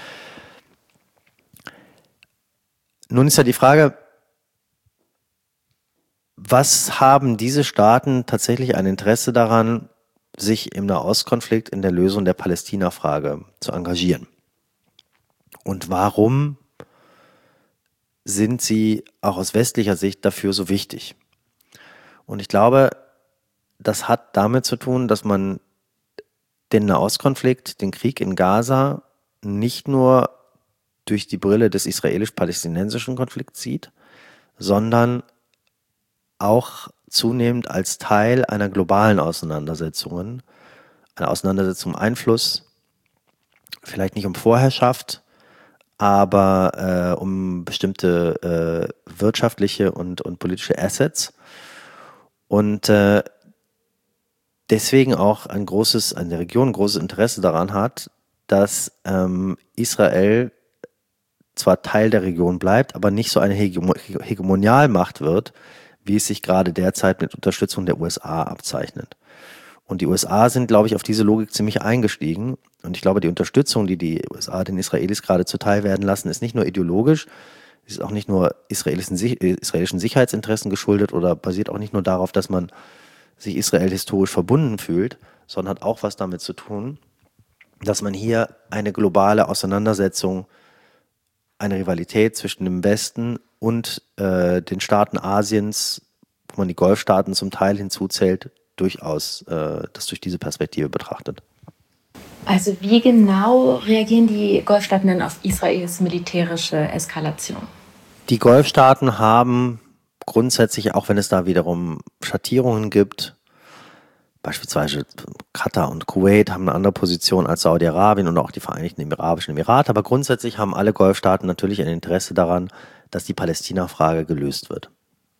Nun ist ja die Frage, was haben diese Staaten tatsächlich ein Interesse daran, sich im Nahostkonflikt in der Lösung der Palästina-Frage zu engagieren? Und warum sind sie auch aus westlicher Sicht dafür so wichtig? Und ich glaube, das hat damit zu tun, dass man den Nahostkonflikt, den Krieg in Gaza, nicht nur durch die Brille des israelisch-palästinensischen Konflikts sieht, sondern auch zunehmend als Teil einer globalen Auseinandersetzung, einer Auseinandersetzung um Einfluss, vielleicht nicht um Vorherrschaft, aber um bestimmte wirtschaftliche und politische Assets. Und deswegen auch an der Region ein großes Interesse daran hat, dass Israel zwar Teil der Region bleibt, aber nicht so eine Hegemonialmacht wird, wie es sich gerade derzeit mit Unterstützung der USA abzeichnet. Und die USA sind, glaube ich, auf diese Logik ziemlich eingestiegen. Und ich glaube, die Unterstützung, die die USA den Israelis gerade zuteil werden lassen, ist nicht nur ideologisch, ist auch nicht nur israelischen Sicherheitsinteressen geschuldet oder basiert auch nicht nur darauf, dass man sich Israel historisch verbunden fühlt, sondern hat auch was damit zu tun, dass man hier eine globale Auseinandersetzung, eine Rivalität zwischen dem Westen und den Staaten Asiens, wo man die Golfstaaten zum Teil hinzuzählt, durchaus das durch diese Perspektive betrachtet. Also wie genau reagieren die Golfstaaten denn auf Israels militärische Eskalation? Die Golfstaaten haben grundsätzlich, auch wenn es da wiederum Schattierungen gibt, beispielsweise Katar und Kuwait haben eine andere Position als Saudi-Arabien und auch die Vereinigten Arabischen Emirate, aber grundsätzlich haben alle Golfstaaten natürlich ein Interesse daran, dass die Palästina-Frage gelöst wird.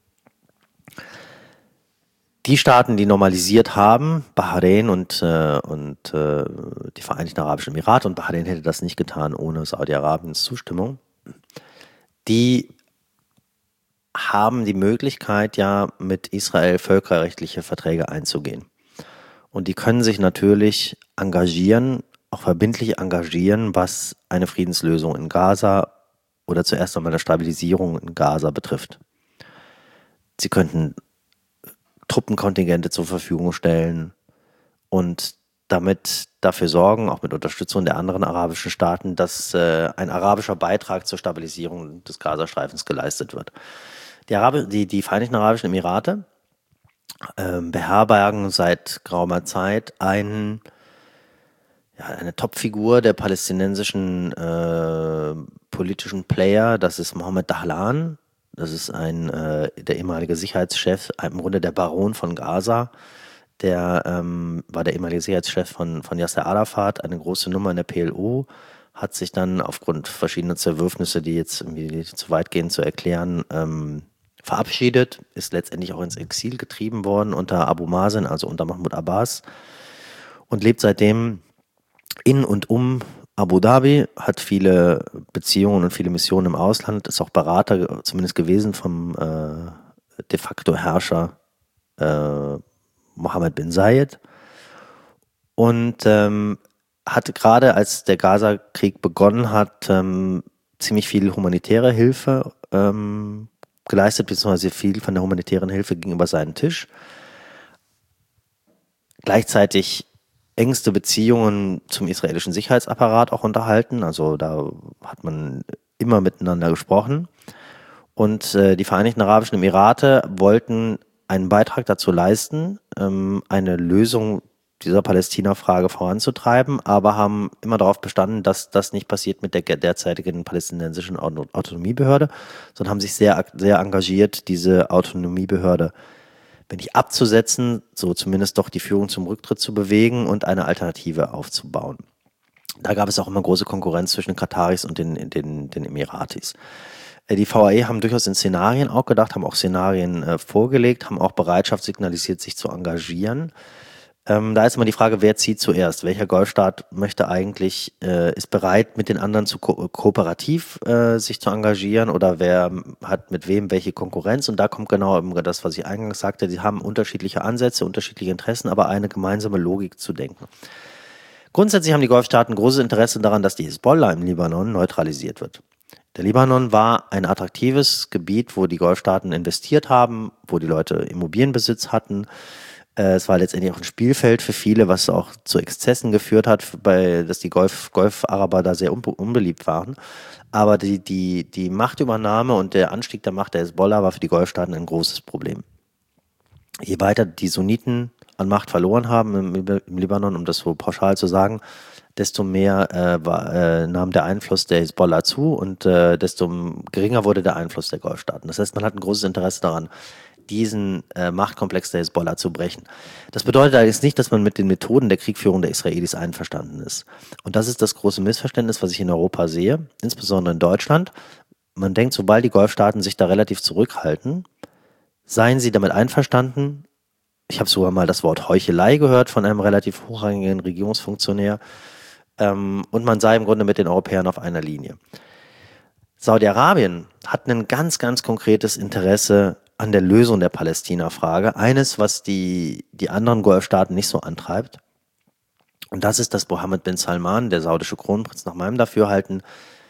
Die Staaten, die normalisiert haben, Bahrain und die Vereinigten Arabischen Emirate, und Bahrain hätte das nicht getan ohne Saudi-Arabiens Zustimmung, die haben die Möglichkeit, ja mit Israel völkerrechtliche Verträge einzugehen. Und die können sich natürlich engagieren, auch verbindlich engagieren, was eine Friedenslösung in Gaza oder zuerst einmal eine Stabilisierung in Gaza betrifft. Sie könnten Truppenkontingente zur Verfügung stellen und damit dafür sorgen, auch mit Unterstützung der anderen arabischen Staaten, dass ein arabischer Beitrag zur Stabilisierung des Gazastreifens geleistet wird. Die Vereinigten Arabischen Emirate beherbergen seit geraumer Zeit eine Topfigur der palästinensischen politischen Player, das ist Mohammed Dahlan. Das ist der ehemalige Sicherheitschef, im Grunde der Baron von Gaza. Der war der ehemalige Sicherheitschef von Yasser Arafat, eine große Nummer in der PLO, hat sich dann aufgrund verschiedener Zerwürfnisse, die jetzt irgendwie zu weit gehen zu erklären, verabschiedet, ist letztendlich auch ins Exil getrieben worden unter Abu Mazen, also unter Mahmoud Abbas, und lebt seitdem in und um Abu Dhabi, hat viele Beziehungen und viele Missionen im Ausland, ist auch Berater zumindest gewesen vom de facto Herrscher Mohammed bin Zayed, und hat gerade, als der Gaza-Krieg begonnen hat, ziemlich viel humanitäre Hilfe geleistet, beziehungsweise viel von der humanitären Hilfe ging über seinen Tisch. Gleichzeitig engste Beziehungen zum israelischen Sicherheitsapparat auch unterhalten. Also da hat man immer miteinander gesprochen. Und die Vereinigten Arabischen Emirate wollten einen Beitrag dazu leisten, eine Lösung dieser Palästina-Frage voranzutreiben, aber haben immer darauf bestanden, dass das nicht passiert mit der derzeitigen palästinensischen Autonomiebehörde, sondern haben sich sehr, sehr engagiert, diese Autonomiebehörde, wenn nicht abzusetzen, so zumindest doch die Führung zum Rücktritt zu bewegen und eine Alternative aufzubauen. Da gab es auch immer große Konkurrenz zwischen den Kataris und den Emiratis. Die VAE haben durchaus in Szenarien auch gedacht, haben auch Szenarien vorgelegt, haben auch Bereitschaft signalisiert, sich zu engagieren. Da ist immer die Frage, wer zieht zuerst? Welcher Golfstaat möchte eigentlich, ist bereit, mit den anderen kooperativ sich zu engagieren, oder wer hat mit wem welche Konkurrenz? Und da kommt genau das, was ich eingangs sagte, sie haben unterschiedliche Ansätze, unterschiedliche Interessen, aber eine gemeinsame Logik zu denken. Grundsätzlich haben die Golfstaaten großes Interesse daran, dass die Hisbollah im Libanon neutralisiert wird. Der Libanon war ein attraktives Gebiet, wo die Golfstaaten investiert haben, wo die Leute Immobilienbesitz hatten. Es war letztendlich auch ein Spielfeld für viele, was auch zu Exzessen geführt hat, dass die Golf-Araber da sehr unbeliebt waren. Aber die Machtübernahme und der Anstieg der Macht der Hisbollah war für die Golfstaaten ein großes Problem. Je weiter die Sunniten an Macht verloren haben im Libanon, um das so pauschal zu sagen, desto mehr nahm der Einfluss der Hisbollah zu, und desto geringer wurde der Einfluss der Golfstaaten. Das heißt, man hat ein großes Interesse daran, diesen Machtkomplex der Hisbollah zu brechen. Das bedeutet allerdings nicht, dass man mit den Methoden der Kriegführung der Israelis einverstanden ist. Und das ist das große Missverständnis, was ich in Europa sehe, insbesondere in Deutschland. Man denkt, sobald die Golfstaaten sich da relativ zurückhalten, seien sie damit einverstanden. Ich habe sogar mal das Wort Heuchelei gehört von einem relativ hochrangigen Regierungsfunktionär. Und man sei im Grunde mit den Europäern auf einer Linie. Saudi-Arabien hat ein ganz, ganz konkretes Interesse an der Lösung der Palästina-Frage. Eines, was die anderen Golfstaaten nicht so antreibt. Und das ist, dass Mohammed bin Salman, der saudische Kronprinz, nach meinem Dafürhalten,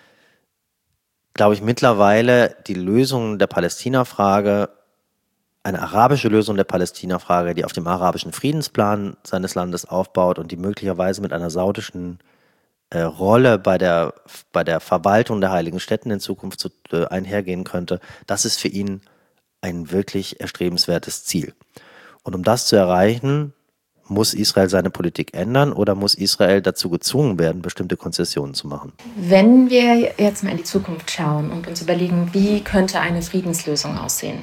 glaube ich, mittlerweile die Lösung der Palästina-Frage, eine arabische Lösung der Palästina-Frage, die auf dem arabischen Friedensplan seines Landes aufbaut und die möglicherweise mit einer saudischen Rolle bei der Verwaltung der heiligen Stätten in Zukunft einhergehen könnte, das ist für ihn ein wirklich erstrebenswertes Ziel. Und um das zu erreichen, muss Israel seine Politik ändern, oder muss Israel dazu gezwungen werden, bestimmte Konzessionen zu machen? Wenn wir jetzt mal in die Zukunft schauen und uns überlegen, wie könnte eine Friedenslösung aussehen,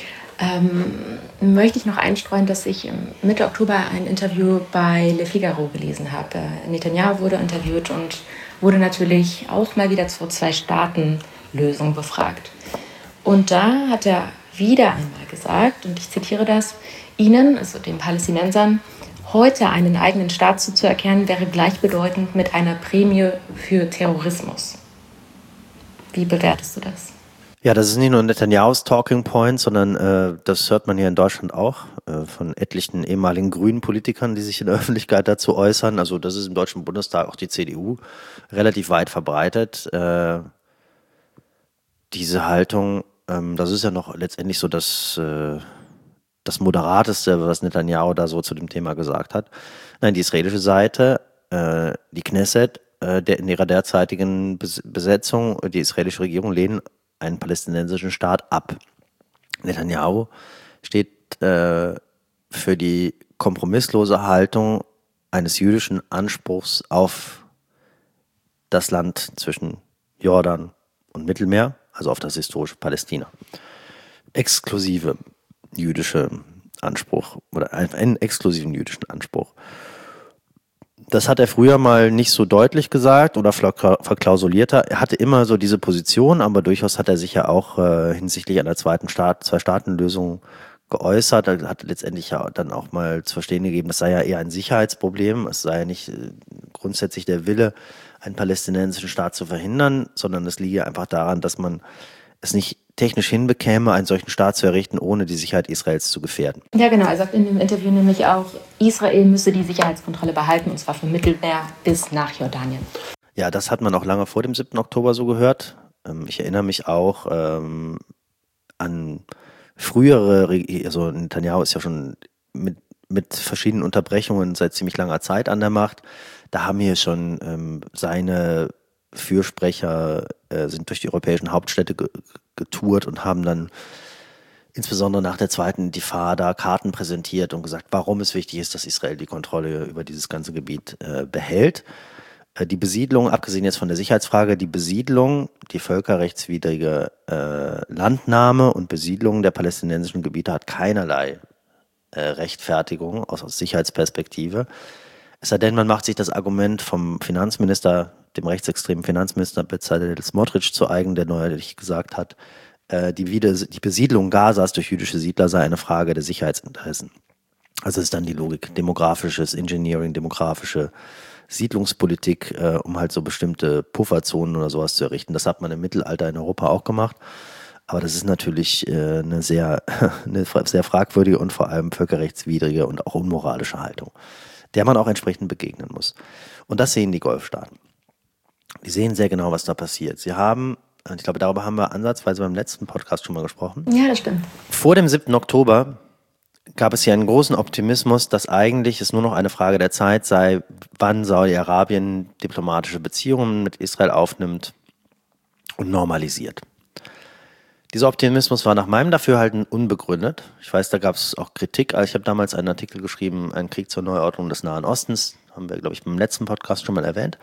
möchte ich noch einstreuen, dass ich Mitte Oktober ein Interview bei Le Figaro gelesen habe. Netanyahu wurde interviewt und wurde natürlich auch mal wieder zur Zwei-Staaten-Lösung befragt. Und da hat er wieder einmal gesagt, und ich zitiere das, ihnen, also den Palästinensern, heute einen eigenen Staat zuzuerkennen, wäre gleichbedeutend mit einer Prämie für Terrorismus. Wie bewertest du das? Ja, das ist nicht nur Netanyahus Talking Point, sondern das hört man hier in Deutschland auch von etlichen ehemaligen grünen Politikern, die sich in der Öffentlichkeit dazu äußern. Also das ist im Deutschen Bundestag, auch die CDU, relativ weit verbreitet. Diese Haltung, das ist ja noch letztendlich so das Moderateste, was Netanyahu da so zu dem Thema gesagt hat. Nein, die israelische Seite, die Knesset, in ihrer derzeitigen Besetzung, die israelische Regierung lehnen einen palästinensischen Staat ab. Netanyahu steht für die kompromisslose Haltung eines jüdischen Anspruchs auf das Land zwischen Jordan und Mittelmeer, also auf das historische Palästina. Exklusive jüdische Anspruch oder einen exklusiven jüdischen Anspruch. Das hat er früher mal nicht so deutlich gesagt oder verklausulierter. Er hatte immer so diese Position, aber durchaus hat er sich ja auch hinsichtlich einer Zwei-Staaten-Lösung geäußert. Er hat letztendlich ja dann auch mal zu verstehen gegeben, das sei ja eher ein Sicherheitsproblem. Es sei ja nicht grundsätzlich der Wille, einen palästinensischen Staat zu verhindern, sondern es liege einfach daran, dass man es nicht technisch hinbekäme, einen solchen Staat zu errichten, ohne die Sicherheit Israels zu gefährden. Ja, genau. Er sagt in dem Interview nämlich auch, Israel müsse die Sicherheitskontrolle behalten, und zwar vom Mittelmeer bis nach Jordanien. Ja, das hat man auch lange vor dem 7. Oktober so gehört. Ich erinnere mich auch an frühere, also Netanyahu ist ja schon mit verschiedenen Unterbrechungen seit ziemlich langer Zeit an der Macht. Da haben hier schon seine Fürsprecher sind durch die europäischen Hauptstädte getourt und haben dann insbesondere nach der zweiten Intifada Karten präsentiert und gesagt, warum es wichtig ist, dass Israel die Kontrolle über dieses ganze Gebiet behält. Die Besiedlung, abgesehen jetzt von der Sicherheitsfrage, die Besiedlung, die völkerrechtswidrige Landnahme und Besiedlung der palästinensischen Gebiete hat keinerlei Rechtfertigung aus Sicherheitsperspektive. Es sei denn, man macht sich das Argument vom Finanzminister, dem rechtsextremen Finanzminister Bezalel Smotrich zu eigen, der neulich gesagt hat, die Besiedlung Gazas durch jüdische Siedler sei eine Frage der Sicherheitsinteressen. Also ist dann die Logik, demografisches Engineering, demografische Siedlungspolitik, um halt so bestimmte Pufferzonen oder sowas zu errichten. Das hat man im Mittelalter in Europa auch gemacht. Aber das ist natürlich eine sehr fragwürdige und vor allem völkerrechtswidrige und auch unmoralische Haltung, der man auch entsprechend begegnen muss. Und das sehen die Golfstaaten. Die sehen sehr genau, was da passiert. Sie haben, ich glaube, darüber haben wir ansatzweise beim letzten Podcast schon mal gesprochen. Ja, das stimmt. Vor dem 7. Oktober gab es hier einen großen Optimismus, dass eigentlich es nur noch eine Frage der Zeit sei, wann Saudi-Arabien diplomatische Beziehungen mit Israel aufnimmt und normalisiert. Dieser Optimismus war nach meinem Dafürhalten unbegründet. Ich weiß, da gab es auch Kritik. Also ich habe damals einen Artikel geschrieben, ein Krieg zur Neuordnung des Nahen Ostens, haben wir, glaube ich, beim letzten Podcast schon mal erwähnt,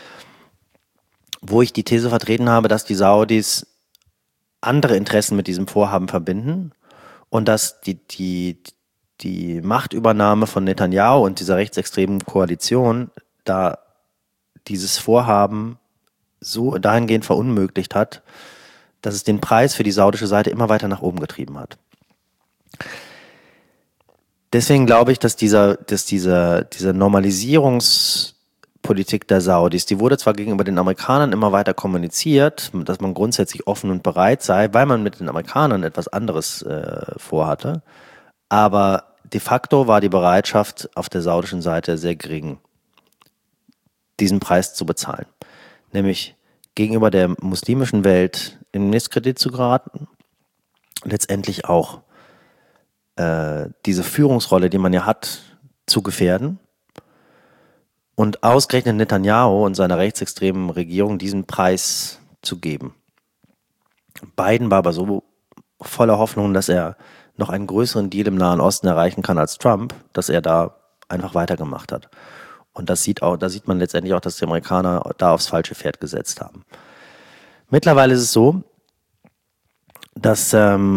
wo ich die These vertreten habe, dass die Saudis andere Interessen mit diesem Vorhaben verbinden und dass die Machtübernahme von Netanyahu und dieser rechtsextremen Koalition da dieses Vorhaben so dahingehend verunmöglicht hat, dass es den Preis für die saudische Seite immer weiter nach oben getrieben hat. Deswegen glaube ich, dass diese Normalisierungspolitik der Saudis, die wurde zwar gegenüber den Amerikanern immer weiter kommuniziert, dass man grundsätzlich offen und bereit sei, weil man mit den Amerikanern etwas anderes vorhatte, aber de facto war die Bereitschaft auf der saudischen Seite sehr gering, diesen Preis zu bezahlen. Nämlich gegenüber der muslimischen Welt in Misskredit zu geraten, letztendlich auch diese Führungsrolle, die man ja hat, zu gefährden und ausgerechnet Netanyahu und seiner rechtsextremen Regierung diesen Preis zu geben. Biden war aber so voller Hoffnung, dass er noch einen größeren Deal im Nahen Osten erreichen kann als Trump, dass er da einfach weitergemacht hat. Und da sieht man letztendlich auch, dass die Amerikaner da aufs falsche Pferd gesetzt haben. Mittlerweile ist es so, dass,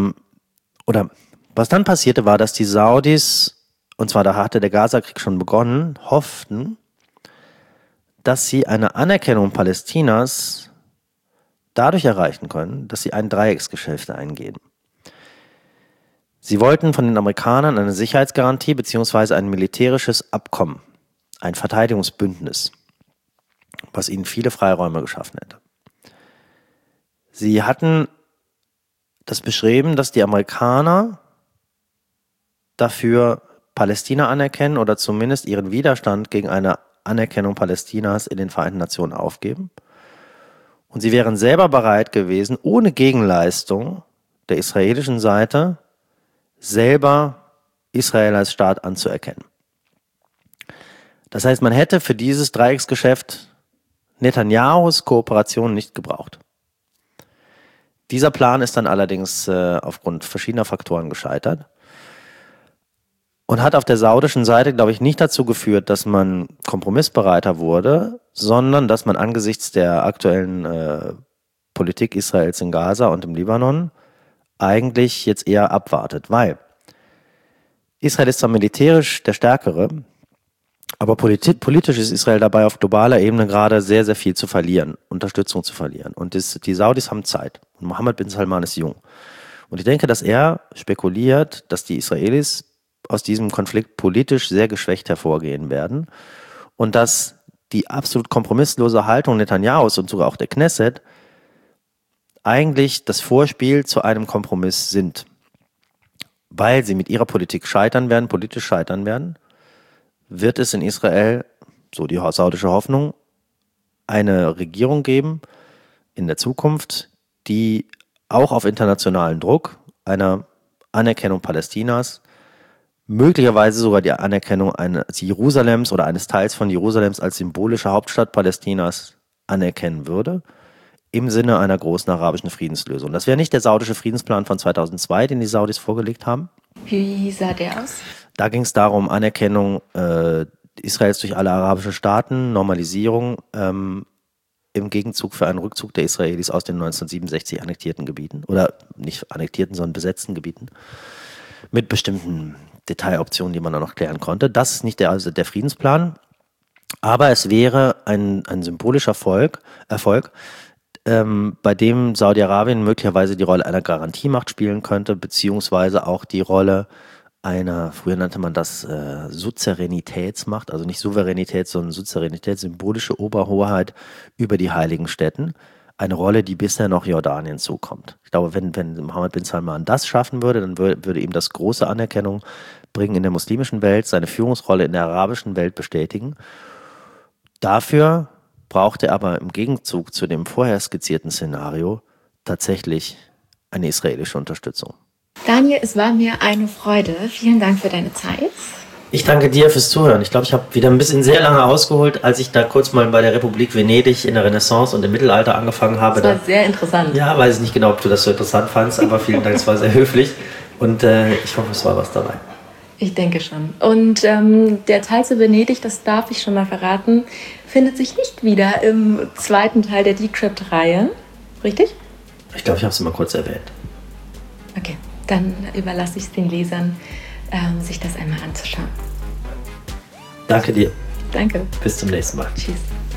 was dann passierte, war, dass die Saudis, und zwar da hatte der Gaza-Krieg schon begonnen, hofften, dass sie eine Anerkennung Palästinas dadurch erreichen können, dass sie ein Dreiecksgeschäft eingehen. Sie wollten von den Amerikanern eine Sicherheitsgarantie bzw. ein militärisches Abkommen, ein Verteidigungsbündnis, was ihnen viele Freiräume geschaffen hätte. Sie hatten das beschrieben, dass die Amerikaner dafür Palästina anerkennen oder zumindest ihren Widerstand gegen eine Anerkennung Palästinas in den Vereinten Nationen aufgeben. Und sie wären selber bereit gewesen, ohne Gegenleistung der israelischen Seite selber Israel als Staat anzuerkennen. Das heißt, man hätte für dieses Dreiecksgeschäft Netanyahus Kooperation nicht gebraucht. Dieser Plan ist dann allerdings aufgrund verschiedener Faktoren gescheitert und hat auf der saudischen Seite, glaube ich, nicht dazu geführt, dass man kompromissbereiter wurde, sondern dass man angesichts der aktuellen Politik Israels in Gaza und im Libanon eigentlich jetzt eher abwartet, weil Israel ist zwar militärisch der Stärkere, Aber politisch ist Israel dabei, auf globaler Ebene gerade sehr, sehr viel zu verlieren, Unterstützung zu verlieren. Und die Saudis haben Zeit. Und Mohammed bin Salman ist jung. Und ich denke, dass er spekuliert, dass die Israelis aus diesem Konflikt politisch sehr geschwächt hervorgehen werden und dass die absolut kompromisslose Haltung Netanyahus und sogar auch der Knesset eigentlich das Vorspiel zu einem Kompromiss sind. Weil sie mit ihrer Politik politisch scheitern werden, wird es in Israel, so die saudische Hoffnung, eine Regierung geben in der Zukunft, die auch auf internationalen Druck einer Anerkennung Palästinas, möglicherweise sogar die Anerkennung eines Jerusalems oder eines Teils von Jerusalems als symbolische Hauptstadt Palästinas anerkennen würde, im Sinne einer großen arabischen Friedenslösung. Das wäre nicht der saudische Friedensplan von 2002, den die Saudis vorgelegt haben. Wie sah der aus? Da ging es darum, Anerkennung Israels durch alle arabischen Staaten, Normalisierung im Gegenzug für einen Rückzug der Israelis aus den 1967 annektierten Gebieten oder nicht annektierten, sondern besetzten Gebieten mit bestimmten Detailoptionen, die man dann noch klären konnte. Das ist nicht der Friedensplan, aber es wäre ein symbolischer Erfolg, bei dem Saudi-Arabien möglicherweise die Rolle einer Garantiemacht spielen könnte, beziehungsweise auch die Rolle einer, früher nannte man das Suzeränitätsmacht, also nicht Souveränität, sondern Suzeränität, symbolische Oberhoheit über die heiligen Städten. Eine Rolle, die bisher noch Jordanien zukommt. Ich glaube, wenn Mohammed bin Salman das schaffen würde, dann würde ihm das große Anerkennung bringen in der muslimischen Welt, seine Führungsrolle in der arabischen Welt bestätigen. Dafür braucht er aber im Gegenzug zu dem vorher skizzierten Szenario tatsächlich eine israelische Unterstützung. Daniel, es war mir eine Freude. Vielen Dank für deine Zeit. Ich danke dir fürs Zuhören. Ich glaube, ich habe wieder ein bisschen sehr lange ausgeholt, als ich da kurz mal bei der Republik Venedig in der Renaissance und im Mittelalter angefangen habe. Das war sehr interessant. Ja, weiß ich nicht genau, ob du das so interessant fandst, aber vielen Dank, es war sehr höflich und ich hoffe, es war was dabei. Ich denke schon. Und der Teil zu Venedig, das darf ich schon mal verraten, findet sich nicht wieder im zweiten Teil der Decrypt-Reihe. Richtig? Ich glaube, ich habe es mal kurz erwähnt. Okay, dann überlasse ich es den Lesern, sich das einmal anzuschauen. Danke dir. Danke. Bis zum nächsten Mal. Tschüss.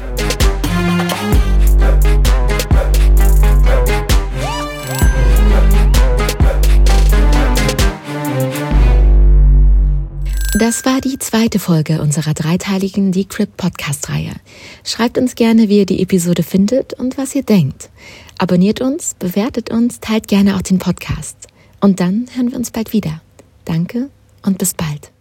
Das war die zweite Folge unserer dreiteiligen Decrypt-Podcast-Reihe. Schreibt uns gerne, wie ihr die Episode findet und was ihr denkt. Abonniert uns, bewertet uns, teilt gerne auch den Podcast. Und dann hören wir uns bald wieder. Danke und bis bald.